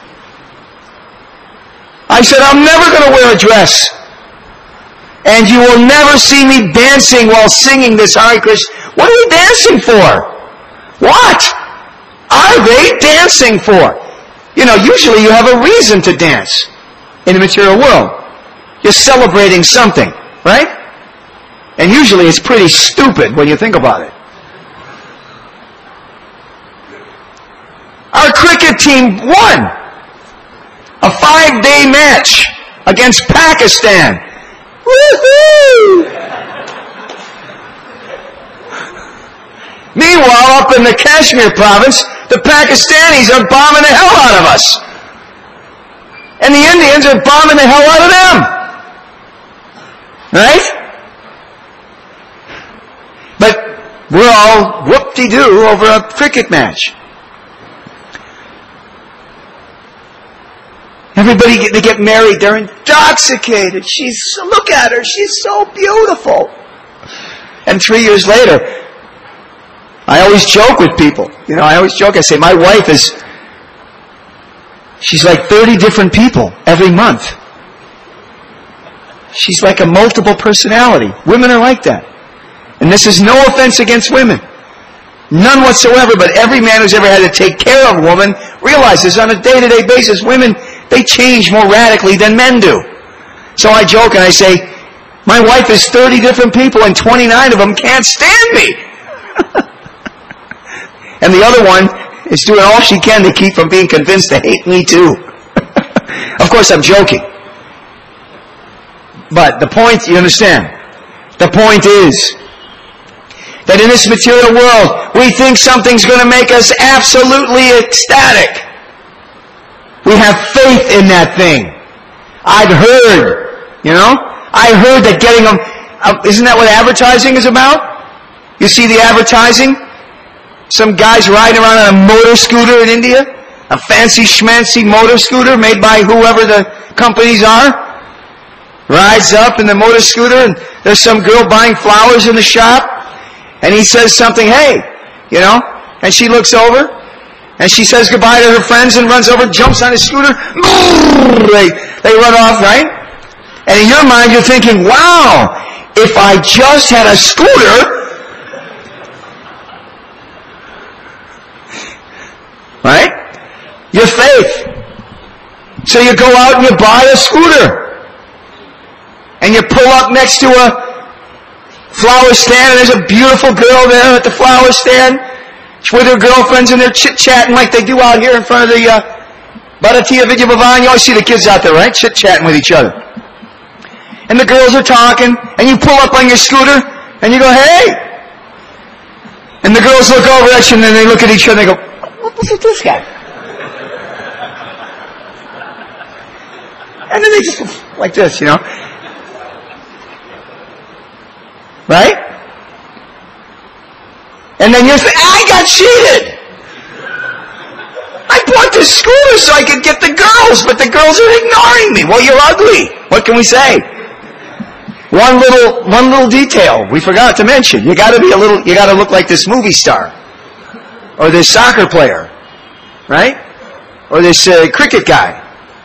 I said, I'm never going to wear a dress. And you will never see me dancing while singing this Hare Krishna. What are we dancing for? What are they dancing for? You know, usually you have a reason to dance in the material world. You're celebrating something, right? And usually it's pretty stupid when you think about it. Our cricket team won a five-day match against Pakistan. Woohoo! Meanwhile, up in the Kashmir province, the Pakistanis are bombing the hell out of us. And the Indians are bombing the hell out of them. Right? But we're all whoop-de-doo over a cricket match. Everybody, get, they get married, they're intoxicated. She's, look at her, she's so beautiful. And three years later, I always joke with people. You know, I always joke, I say, my wife is, she's like thirty different people every month. She's like a multiple personality. Women are like that. And this is no offense against women. None whatsoever, but every man who's ever had to take care of a woman realizes on a day-to-day basis, women, they change more radically than men do. So I joke and I say, my wife is thirty different people and twenty-nine of them can't stand me. And the other one is doing all she can to keep from being convinced to hate me too. Of course, I'm joking. But the point, you understand, the point is that in this material world, we think something's going to make us absolutely ecstatic. We have faith in that thing. I've heard, you know, I heard that getting them, uh, isn't that what advertising is about? You see the advertising? Some guy's riding around on a motor scooter in India, a fancy schmancy motor scooter made by whoever the companies are. Rides up in the motor scooter and there's some girl buying flowers in the shop and he says something, hey, you know, and she looks over and she says goodbye to her friends and runs over, jumps on his scooter. They, they run off, right? And in your mind you're thinking, wow, if I just had a scooter, right? Your faith. So you go out and you buy a scooter. And you pull up next to a flower stand and there's a beautiful girl there at the flower stand with her girlfriends and they're chit-chatting like they do out here in front of the uh, Bharatiya Vidya Bhavan. You always see the kids out there, right? Chit-chatting with each other. And the girls are talking and you pull up on your scooter and you go, hey! And the girls look over at you and then they look at each other and they go, what's with this guy? And then they just go like this, you know. Right? And then you're saying, I got cheated! I bought this scooter so I could get the girls, but the girls are ignoring me. Well, you're ugly. What can we say? One little, one little detail we forgot to mention. You gotta be a little, you gotta look like this movie star. Or this soccer player. Right? Or this uh, cricket guy.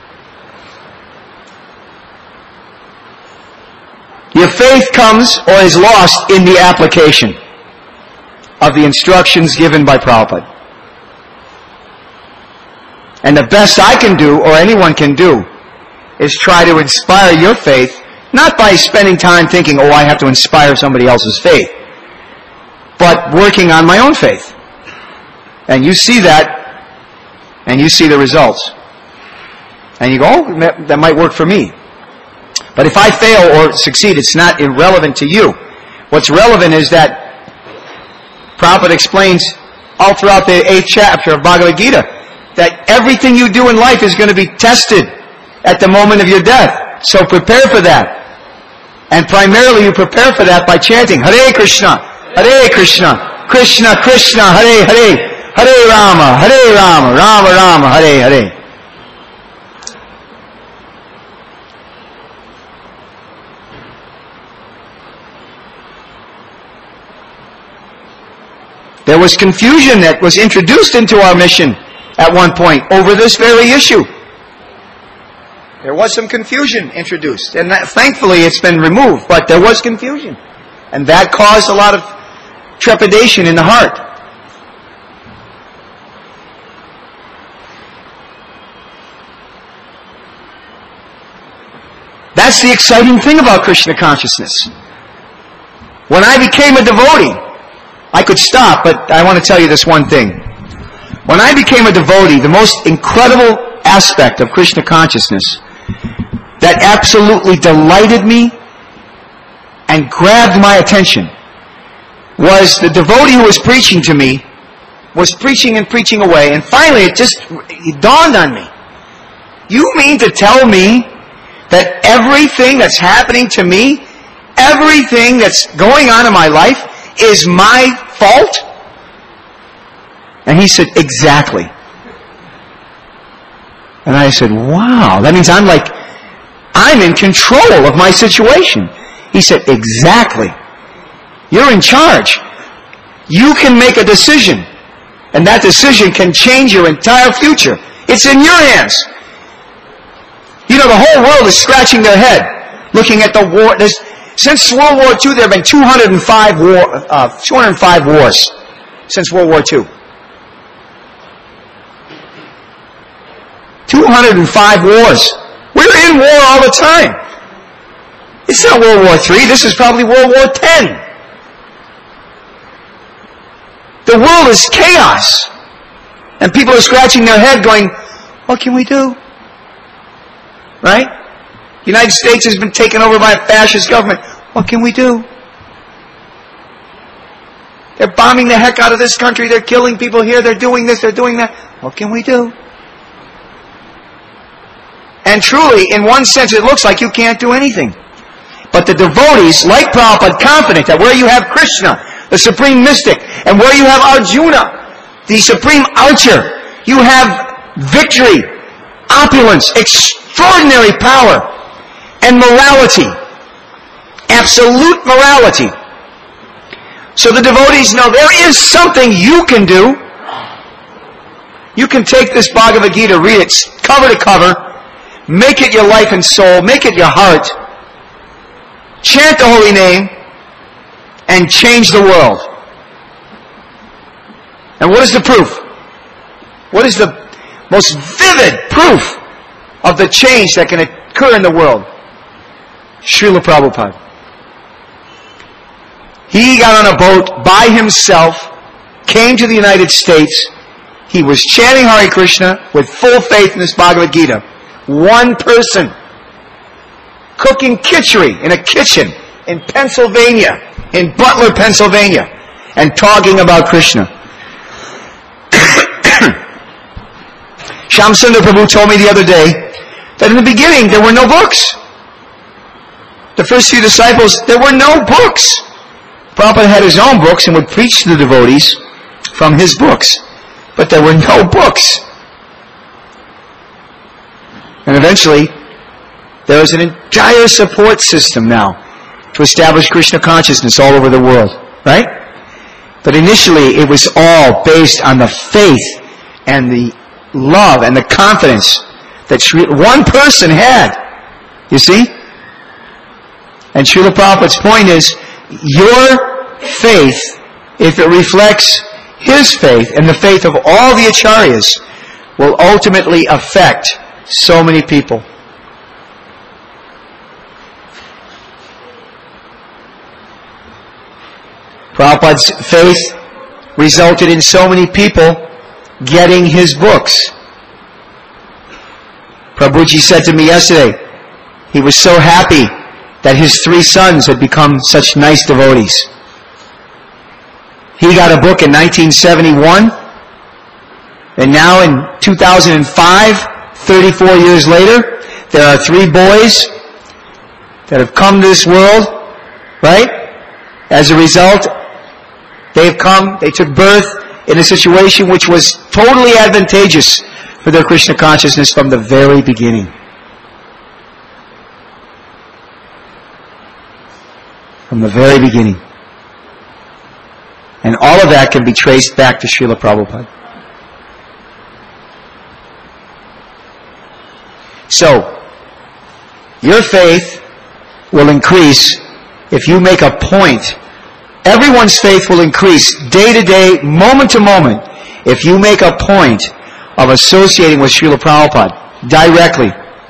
Your faith comes or is lost in the application of the instructions given by Prabhupada. And the best I can do, or anyone can do, is try to inspire your faith, not by spending time thinking, oh, I have to inspire somebody else's faith, but working on my own faith. And you see that, and you see the results. And you go, oh, that, that might work for me. But if I fail or succeed, it's not irrelevant to you. What's relevant is that Prabhupada explains all throughout the eighth chapter of Bhagavad Gita that everything you do in life is going to be tested at the moment of your death. So prepare for that. And primarily you prepare for that by chanting Hare Krishna, Hare Krishna, Krishna Krishna, Hare Hare, Hare Rama, Hare Rama, Rama Rama, Hare Hare. There was confusion that was introduced into our mission at one point over this very issue. There was some confusion introduced, and that, thankfully it's been removed, but there was confusion. And that caused a lot of trepidation in the heart. That's the exciting thing about Krishna consciousness. When I became a devotee, I could stop, but I want to tell you this one thing. When I became a devotee, the most incredible aspect of Krishna consciousness that absolutely delighted me and grabbed my attention was the devotee who was preaching to me was preaching and preaching away, and finally it just it dawned on me. You mean to tell me that everything that's happening to me, everything that's going on in my life is my fault? And he said, exactly. And I said, wow, that means I'm like, I'm in control of my situation. He said, exactly. You're in charge. You can make a decision, and that decision can change your entire future. It's in your hands. You know, the whole world is scratching their head, looking at the war. There's, since World War Two, there have been two hundred five war, uh, two hundred five wars since World War Two. two hundred five wars. We're in war all the time. It's not World War Three. This is probably World War Ten. The world is chaos, and people are scratching their head, going, "What can we do?" Right? The United States has been taken over by a fascist government. What can we do? They're bombing the heck out of this country. They're killing people here. They're doing this. They're doing that. What can we do? And truly, in one sense, it looks like you can't do anything. But the devotees, like Prabhupada, confident that where you have Krishna, the supreme mystic, and where you have Arjuna, the supreme archer, you have victory, opulence, extraordinary power, and morality. Absolute morality. So the devotees know there is something you can do. You can take this Bhagavad Gita, read it cover to cover, make it your life and soul, make it your heart, chant the holy name, and change the world. And what is the proof? What is the most vivid proof of the change that can occur in the world? Srila Prabhupada. He got on a boat by himself, came to the United States. He was chanting Hare Krishna with full faith in this Bhagavad Gita. One person cooking khichdi in a kitchen in Pennsylvania, in Butler, Pennsylvania, and talking about Krishna. Shyamsundar Prabhu told me the other day that in the beginning there were no books. The first few disciples, there were no books. Prabhupada had his own books and would preach to the devotees from his books. But there were no books. And eventually, there is an entire support system now to establish Krishna consciousness all over the world. Right? But initially, it was all based on the faith and the love and the confidence that one person had. You see? And Srila Prabhupada's point is, your faith, if it reflects his faith and the faith of all the acharyas, will ultimately affect so many people. Prabhupada's faith resulted in so many people getting his books. Prabhuji said to me yesterday, he was so happy that his three sons had become such nice devotees. He got a book in nineteen seventy-one, and now in two thousand five, thirty-four years later, there are three boys that have come to this world, right? As a result, they have come, they took birth in a situation which was totally advantageous for their Krishna consciousness from the very beginning. From the very beginning. And all of that can be traced back to Srila Prabhupada. So, your faith will increase if you make a point. Everyone's faith will increase day to day, moment to moment, if you make a point of associating with Srila Prabhupada directly.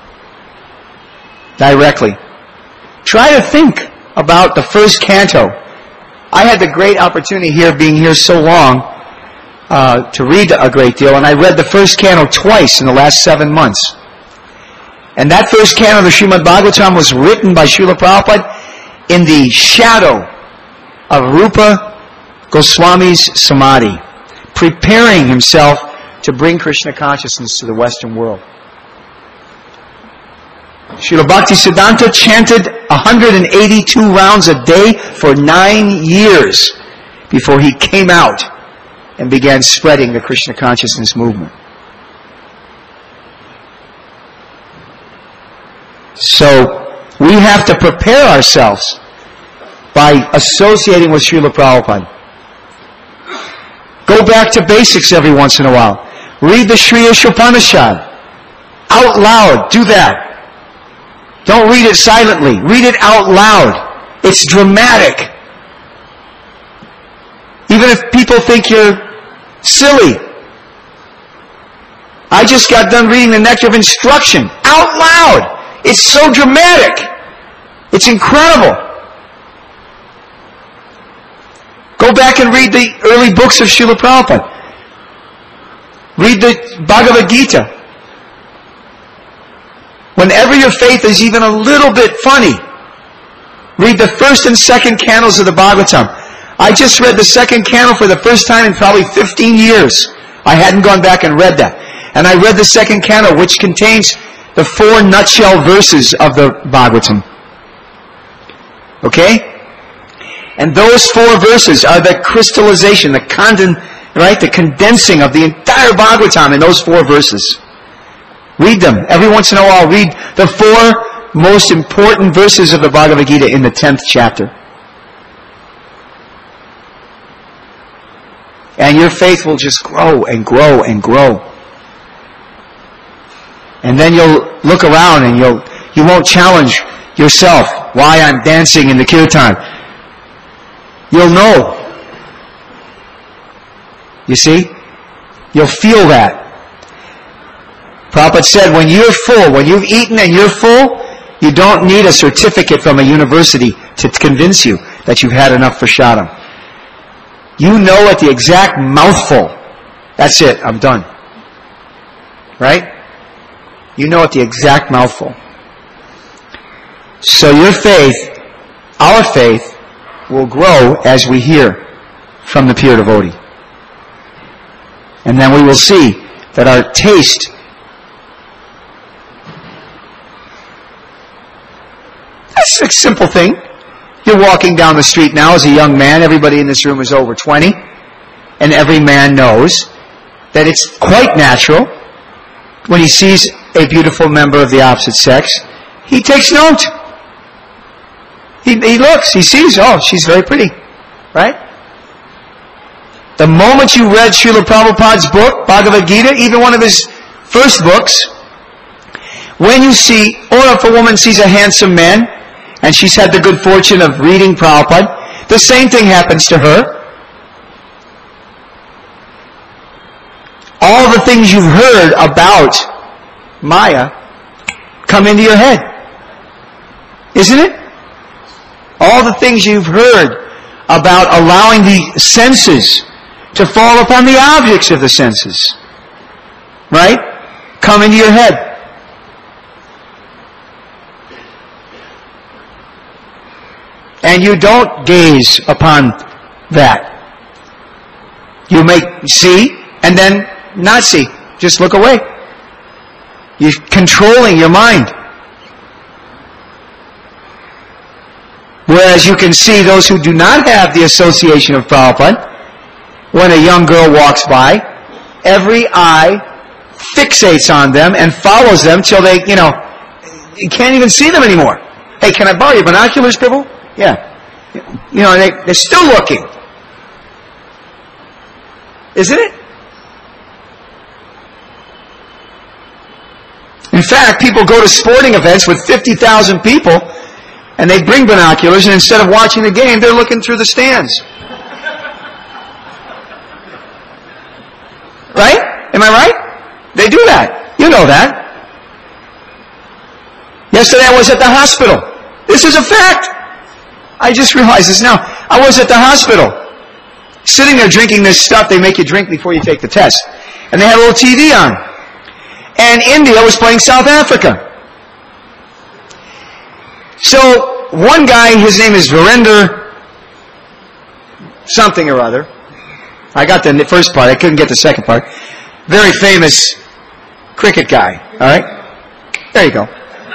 Directly. Try to think about the first canto. I had the great opportunity here, being here so long, uh, to read a great deal, and I read the first canto twice in the last seven months. And that first canto of the Srimad Bhagavatam was written by Srila Prabhupada in the shadow of Rupa Goswami's Samadhi, preparing himself to bring Krishna consciousness to the Western world. Srila Bhaktisiddhanta chanted one hundred eighty-two rounds a day for nine years before he came out and began spreading the Krishna consciousness movement. So, we have to prepare ourselves by associating with Srila Prabhupada. Go back to basics every once in a while. Read the Sri Ishopanishad. Out loud, do that. Don't read it silently. Read it out loud. It's dramatic. Even if people think you're silly. I just got done reading the Nectar of Instruction. Out loud. It's so dramatic. It's incredible. Go back and read the early books of Srila Prabhupada. Read the Bhagavad Gita. Whenever your faith is even a little bit funny, read the first and second cantos of the Bhagavatam. I just read the second canto for the first time in probably fifteen years. I hadn't gone back and read that. And I read the second canto, which contains the four nutshell verses of the Bhagavatam. Okay? And those four verses are the crystallization, the conden, right, the condensing of the entire Bhagavatam in those four verses. Read them. Every once in a while, read the four most important verses of the Bhagavad Gita in the tenth chapter. And your faith will just grow and grow and grow. And then you'll look around and you'll, you won't challenge yourself why I'm dancing in the kirtan. You'll know. You see? You'll feel that. Prabhupada said, when you're full, when you've eaten and you're full, you don't need a certificate from a university to convince you that you've had enough prasadam. You know at the exact mouthful, that's it, I'm done. Right? You know at the exact mouthful. So your faith, our faith, will grow as we hear from the pure devotee. And then we will see that our taste That's a simple thing. You're walking down the street now as a young man. Everybody in this room is over twenty. And every man knows that it's quite natural when he sees a beautiful member of the opposite sex, he takes note. He, he looks, he sees, oh, she's very pretty. Right? The moment you read Srila Prabhupada's book, Bhagavad Gita, even one of his first books, when you see, or if a woman sees a handsome man, and she's had the good fortune of reading Prabhupada, the same thing happens to her. All the things you've heard about Maya come into your head. Isn't it? All the things you've heard about allowing the senses to fall upon the objects of the senses, right, come into your head. And you don't gaze upon that. You may see and then not see. Just look away. You're controlling your mind. Whereas you can see those who do not have the association of Prabhupada, when a young girl walks by, every eye fixates on them and follows them till they, you know, you can't even see them anymore. Hey, can I borrow your binoculars, Prabhu? Yeah. You know, they, they're still looking. Isn't it? In fact, people go to sporting events with fifty thousand people, and they bring binoculars, and instead of watching the game, they're looking through the stands. Right? Am I right? They do that. You know that. Yesterday I was at the hospital. This is a fact. I just realized this now. I was at the hospital, sitting there drinking this stuff they make you drink before you take the test. And they had a little T V on. And India was playing South Africa. So, one guy, his name is Virender something or other. I got the first part, I couldn't get the second part. Very famous cricket guy, alright? There you go.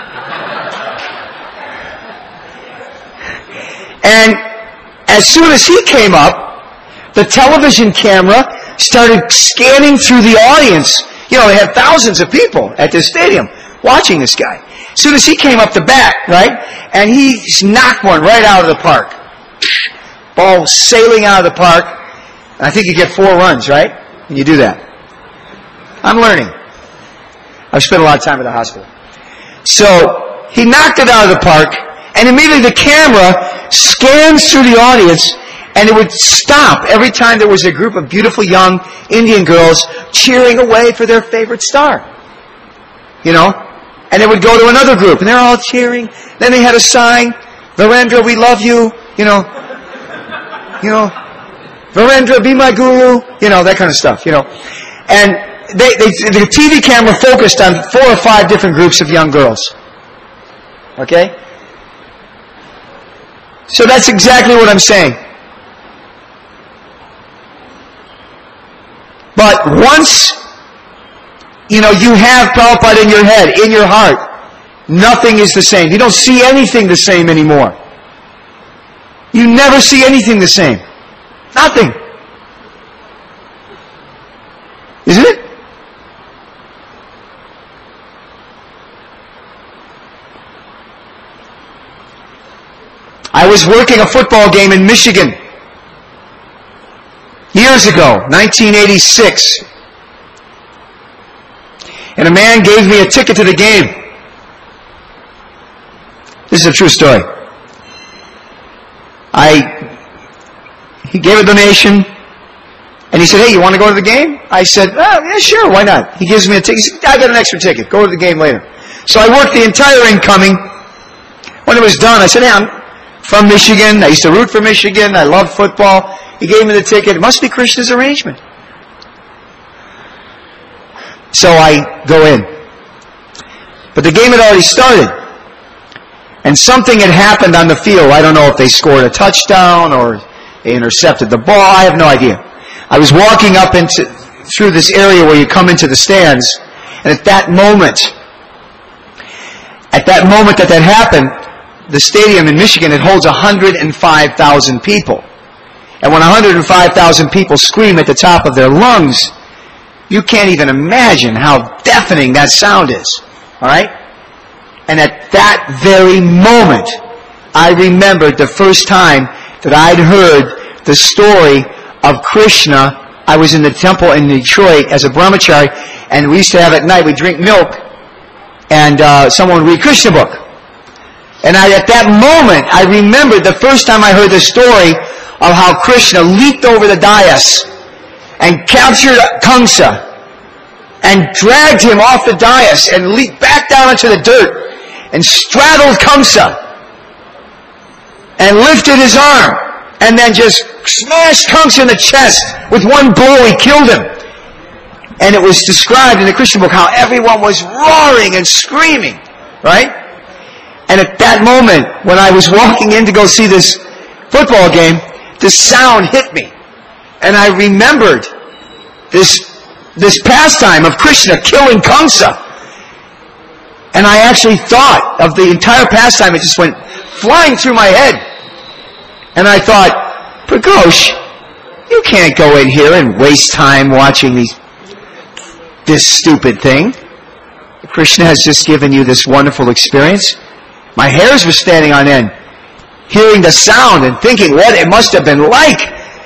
And as soon as he came up, the television camera started scanning through the audience. You know, they had thousands of people at this stadium watching this guy. As soon as he came up the bat, right, and he knocked one right out of the park. Ball sailing out of the park. And I think you get four runs, right? When you do that. I'm learning. I've spent a lot of time at the hospital. So, he knocked it out of the park, and immediately the camera scans through the audience, and it would stop every time there was a group of beautiful young Indian girls cheering away for their favorite star. You know? And it would go to another group, and they're all cheering. Then they had a sign, Virendra, we love you. You know, you know, Virendra, be my guru. You know, that kind of stuff, you know. And they, they, the T V camera focused on four or five different groups of young girls. Okay? So that's exactly what I'm saying. But once, you know, you have Prabhupada in your head, in your heart, nothing is the same. You don't see anything the same anymore. You never see anything the same. Nothing. Isn't it? I was working a football game in Michigan years ago, nineteen eighty-six. And a man gave me a ticket to the game. This is a true story. I, he gave a donation, and he said, hey, you want to go to the game? I said, oh, yeah, sure, why not? He gives me a ticket. He said, I got an extra ticket. Go to the game later. So I worked the entire incoming. When it was done, I said, hey, I'm from Michigan. I used to root for Michigan. I love football. He gave me the ticket. It must be Krishna's arrangement. So I go in. But the game had already started. And something had happened on the field. I don't know if they scored a touchdown or they intercepted the ball. I have no idea. I was walking up into through this area where you come into the stands. And at that moment, at that moment that that happened, the stadium in Michigan, it holds one hundred five thousand people. And when one hundred five thousand people scream at the top of their lungs, you can't even imagine how deafening that sound is. Alright? And at that very moment, I remembered the first time that I'd heard the story of Krishna. I was in the temple in Detroit as a brahmachari, and we used to have at night, we'd drink milk, and uh, someone would read Krishna book. And I, at that moment, I remembered the first time I heard the story of how Krishna leaped over the dais and captured Kamsa and dragged him off the dais and leaped back down into the dirt and straddled Kamsa and lifted his arm and then just smashed Kamsa in the chest with one blow. He killed him. And it was described in the Krishna book how everyone was roaring and screaming, right? And at that moment, when I was walking in to go see this football game, this sound hit me. And I remembered this, this pastime of Krishna killing Kamsa. And I actually thought of the entire pastime. It just went flying through my head. And I thought, Pragosh, you can't go in here and waste time watching these, this stupid thing. Krishna has just given you this wonderful experience. My hairs were standing on end, hearing the sound and thinking what it must have been like.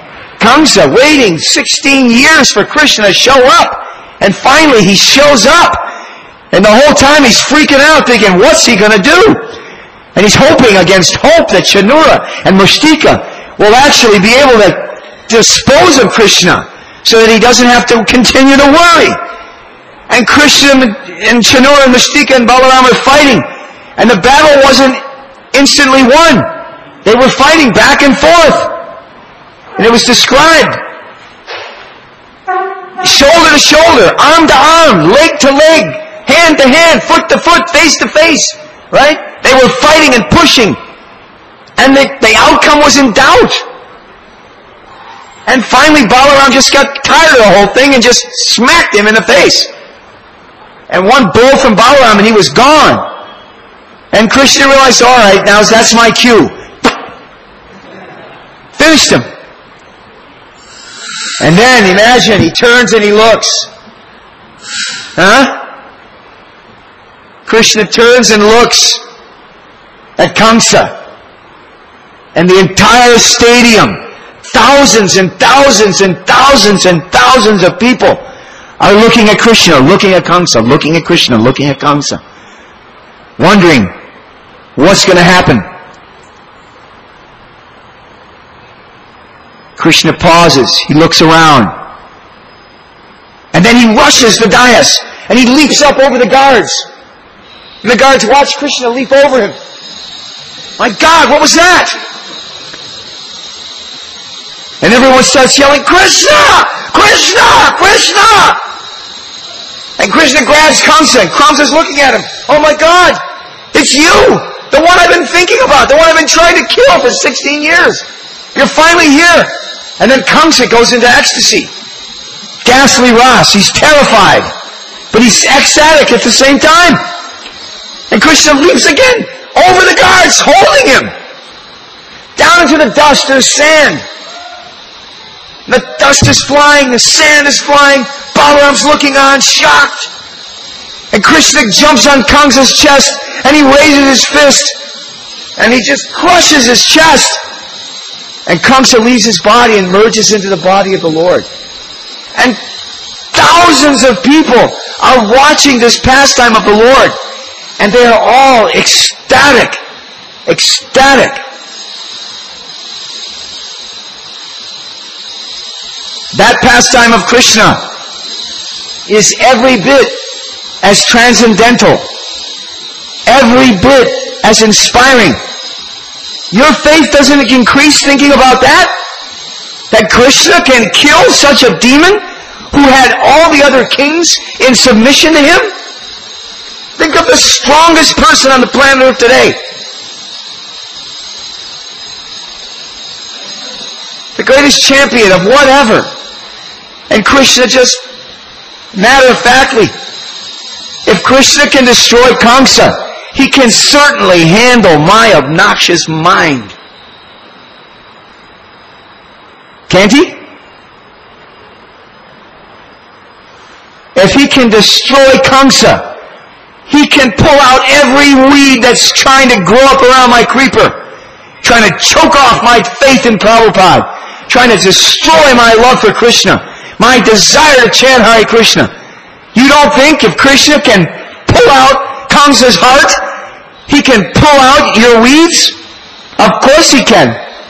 Kamsa waiting sixteen years for Krishna to show up. And finally he shows up. And the whole time he's freaking out thinking, what's he going to do? And he's hoping against hope that Chanura and Mustika will actually be able to dispose of Krishna so that he doesn't have to continue to worry. And Krishna and Chanura and Mustika and Balaram are fighting. And the battle wasn't instantly won. They were fighting back and forth. And it was described. Shoulder to shoulder, arm to arm, leg to leg, hand to hand, foot to foot, face to face. Right? They were fighting and pushing. And the, the outcome was in doubt. And finally Balaram just got tired of the whole thing and just smacked him in the face. And one blow from Balaram and he was gone. And Krishna realized, all right, now that's my cue. Finished him. And then, imagine, he turns and he looks. Huh? Krishna turns and looks at Kamsa. And the entire stadium, thousands and thousands and thousands and thousands of people are looking at Krishna, looking at Kamsa, looking at Krishna, looking at Kamsa. Wondering, what's going to happen? Krishna pauses. He looks around. And then he rushes the dais. And he leaps up over the guards. And the guards watch Krishna leap over him. My God, what was that? And everyone starts yelling, Krishna! Krishna! Krishna! And Krishna grabs Kamsa. And Kamsa's looking at him. Oh my God! It's you! The one I've been thinking about. The one I've been trying to kill for sixteen years. You're finally here. And then Kamsa goes into ecstasy. Ghastly Ras. He's terrified. But he's ecstatic at the same time. And Krishna leaps again over the guards, holding him. Down into the dust, there's sand. The dust is flying, the sand is flying. Balaram's looking on, shocked. And Krishna jumps on Kamsa's chest, and he raises his fist. And he just crushes his chest. And Kamsa leaves his body and merges into the body of the Lord. And thousands of people are watching this pastime of the Lord. And they are all ecstatic. Ecstatic. That pastime of Krishna is every bit as transcendental. Every bit as inspiring. Your faith doesn't increase thinking about that? That Krishna can kill such a demon who had all the other kings in submission to him? Think of the strongest person on the planet Earth today. The greatest champion of whatever. And Krishna just, matter-of-factly, if Krishna can destroy Kamsa, he can certainly handle my obnoxious mind. Can't he? If he can destroy Kamsa, he can pull out every weed that's trying to grow up around my creeper, trying to choke off my faith in Prabhupada, trying to destroy my love for Krishna, my desire to chant Hare Krishna. You don't think if Krishna can pull out Kamsa's heart, he can pull out your weeds? Of course he can.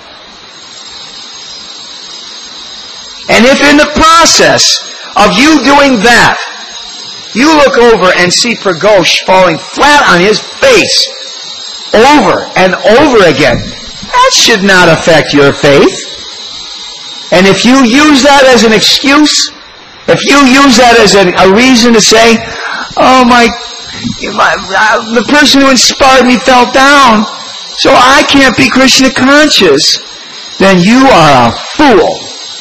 And if in the process of you doing that, you look over and see Pragosh falling flat on his face over and over again, that should not affect your faith. And if you use that as an excuse, if you use that as a, a reason to say, oh my, my uh, the person who inspired me fell down, so I can't be Krishna conscious, then you are a fool.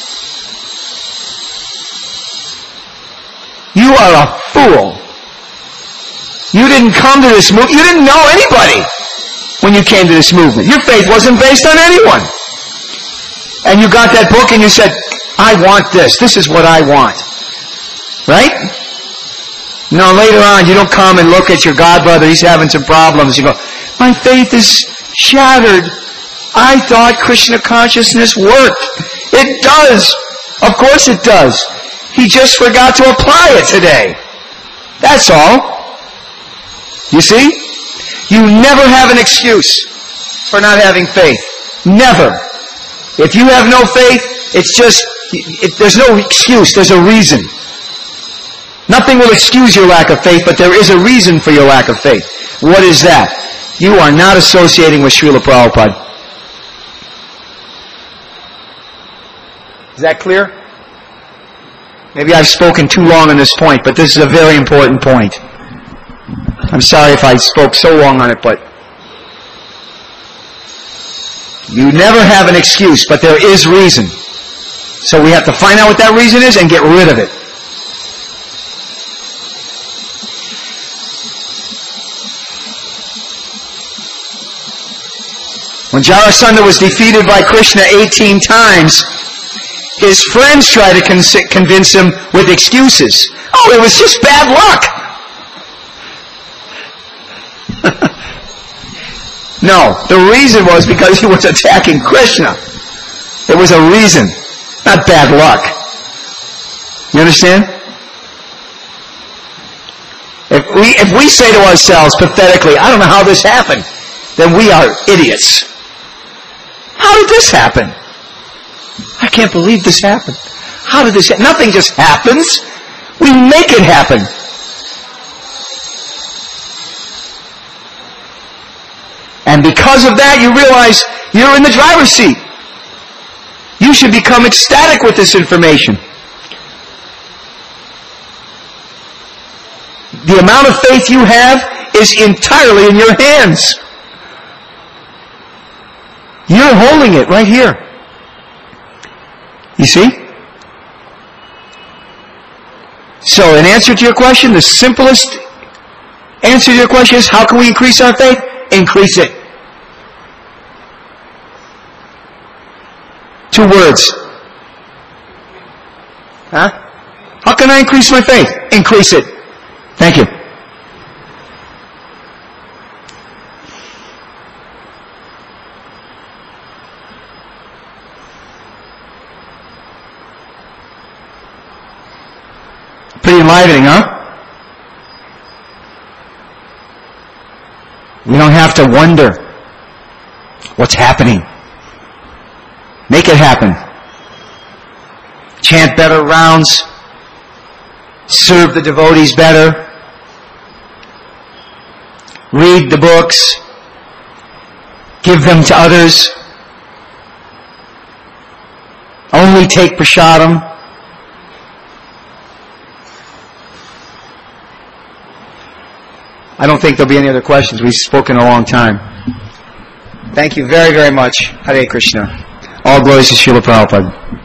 You are a fool. You didn't come to this movement. You didn't know anybody when you came to this movement. Your faith wasn't based on anyone. And you got that book and you said, I want this. This is what I want. Right? No, later on you don't come and look at your godbrother. He's having some problems. You go, my faith is shattered. I thought Krishna consciousness worked. It does. Of course it does. He just forgot to apply it today. That's all. You see? You never have an excuse for not having faith. Never. If you have no faith, it's just, it, there's no excuse, there's a reason. Nothing will excuse your lack of faith, but there is a reason for your lack of faith. What is that? You are not associating with Srila Prabhupada. Is that clear? Maybe I've spoken too long on this point, but this is a very important point. I'm sorry if I spoke so long on it, but you never have an excuse, but there is reason. So we have to find out what that reason is and get rid of it. When Jarasandha was defeated by Krishna eighteen times, his friends tried to con- convince him with excuses. Oh, it was just bad luck. No, the reason was because he was attacking Krishna. There was a reason, not bad luck. You understand? If we, if we say to ourselves pathetically, I don't know how this happened, then we are idiots. How did this happen? I can't believe this happened. How did this happen? Nothing just happens. We make it happen. And because of that, you realize you're in the driver's seat. You should become ecstatic with this information. The amount of faith you have is entirely in your hands. You're holding it right here. You see? So, in answer to your question, the simplest answer to your question is, how can we increase our faith? Increase it. Two words. Huh? How can I increase my faith? Increase it. Thank you. Pretty enlivening, huh? We don't have to wonder what's happening. Make it happen. Chant better rounds. Serve the devotees better. Read the books. Give them to others. Only take prasadam. I don't think there'll be any other questions. We've spoken a long time. Thank you very, very much. Hare Krishna. All glories to Srila Prabhupada.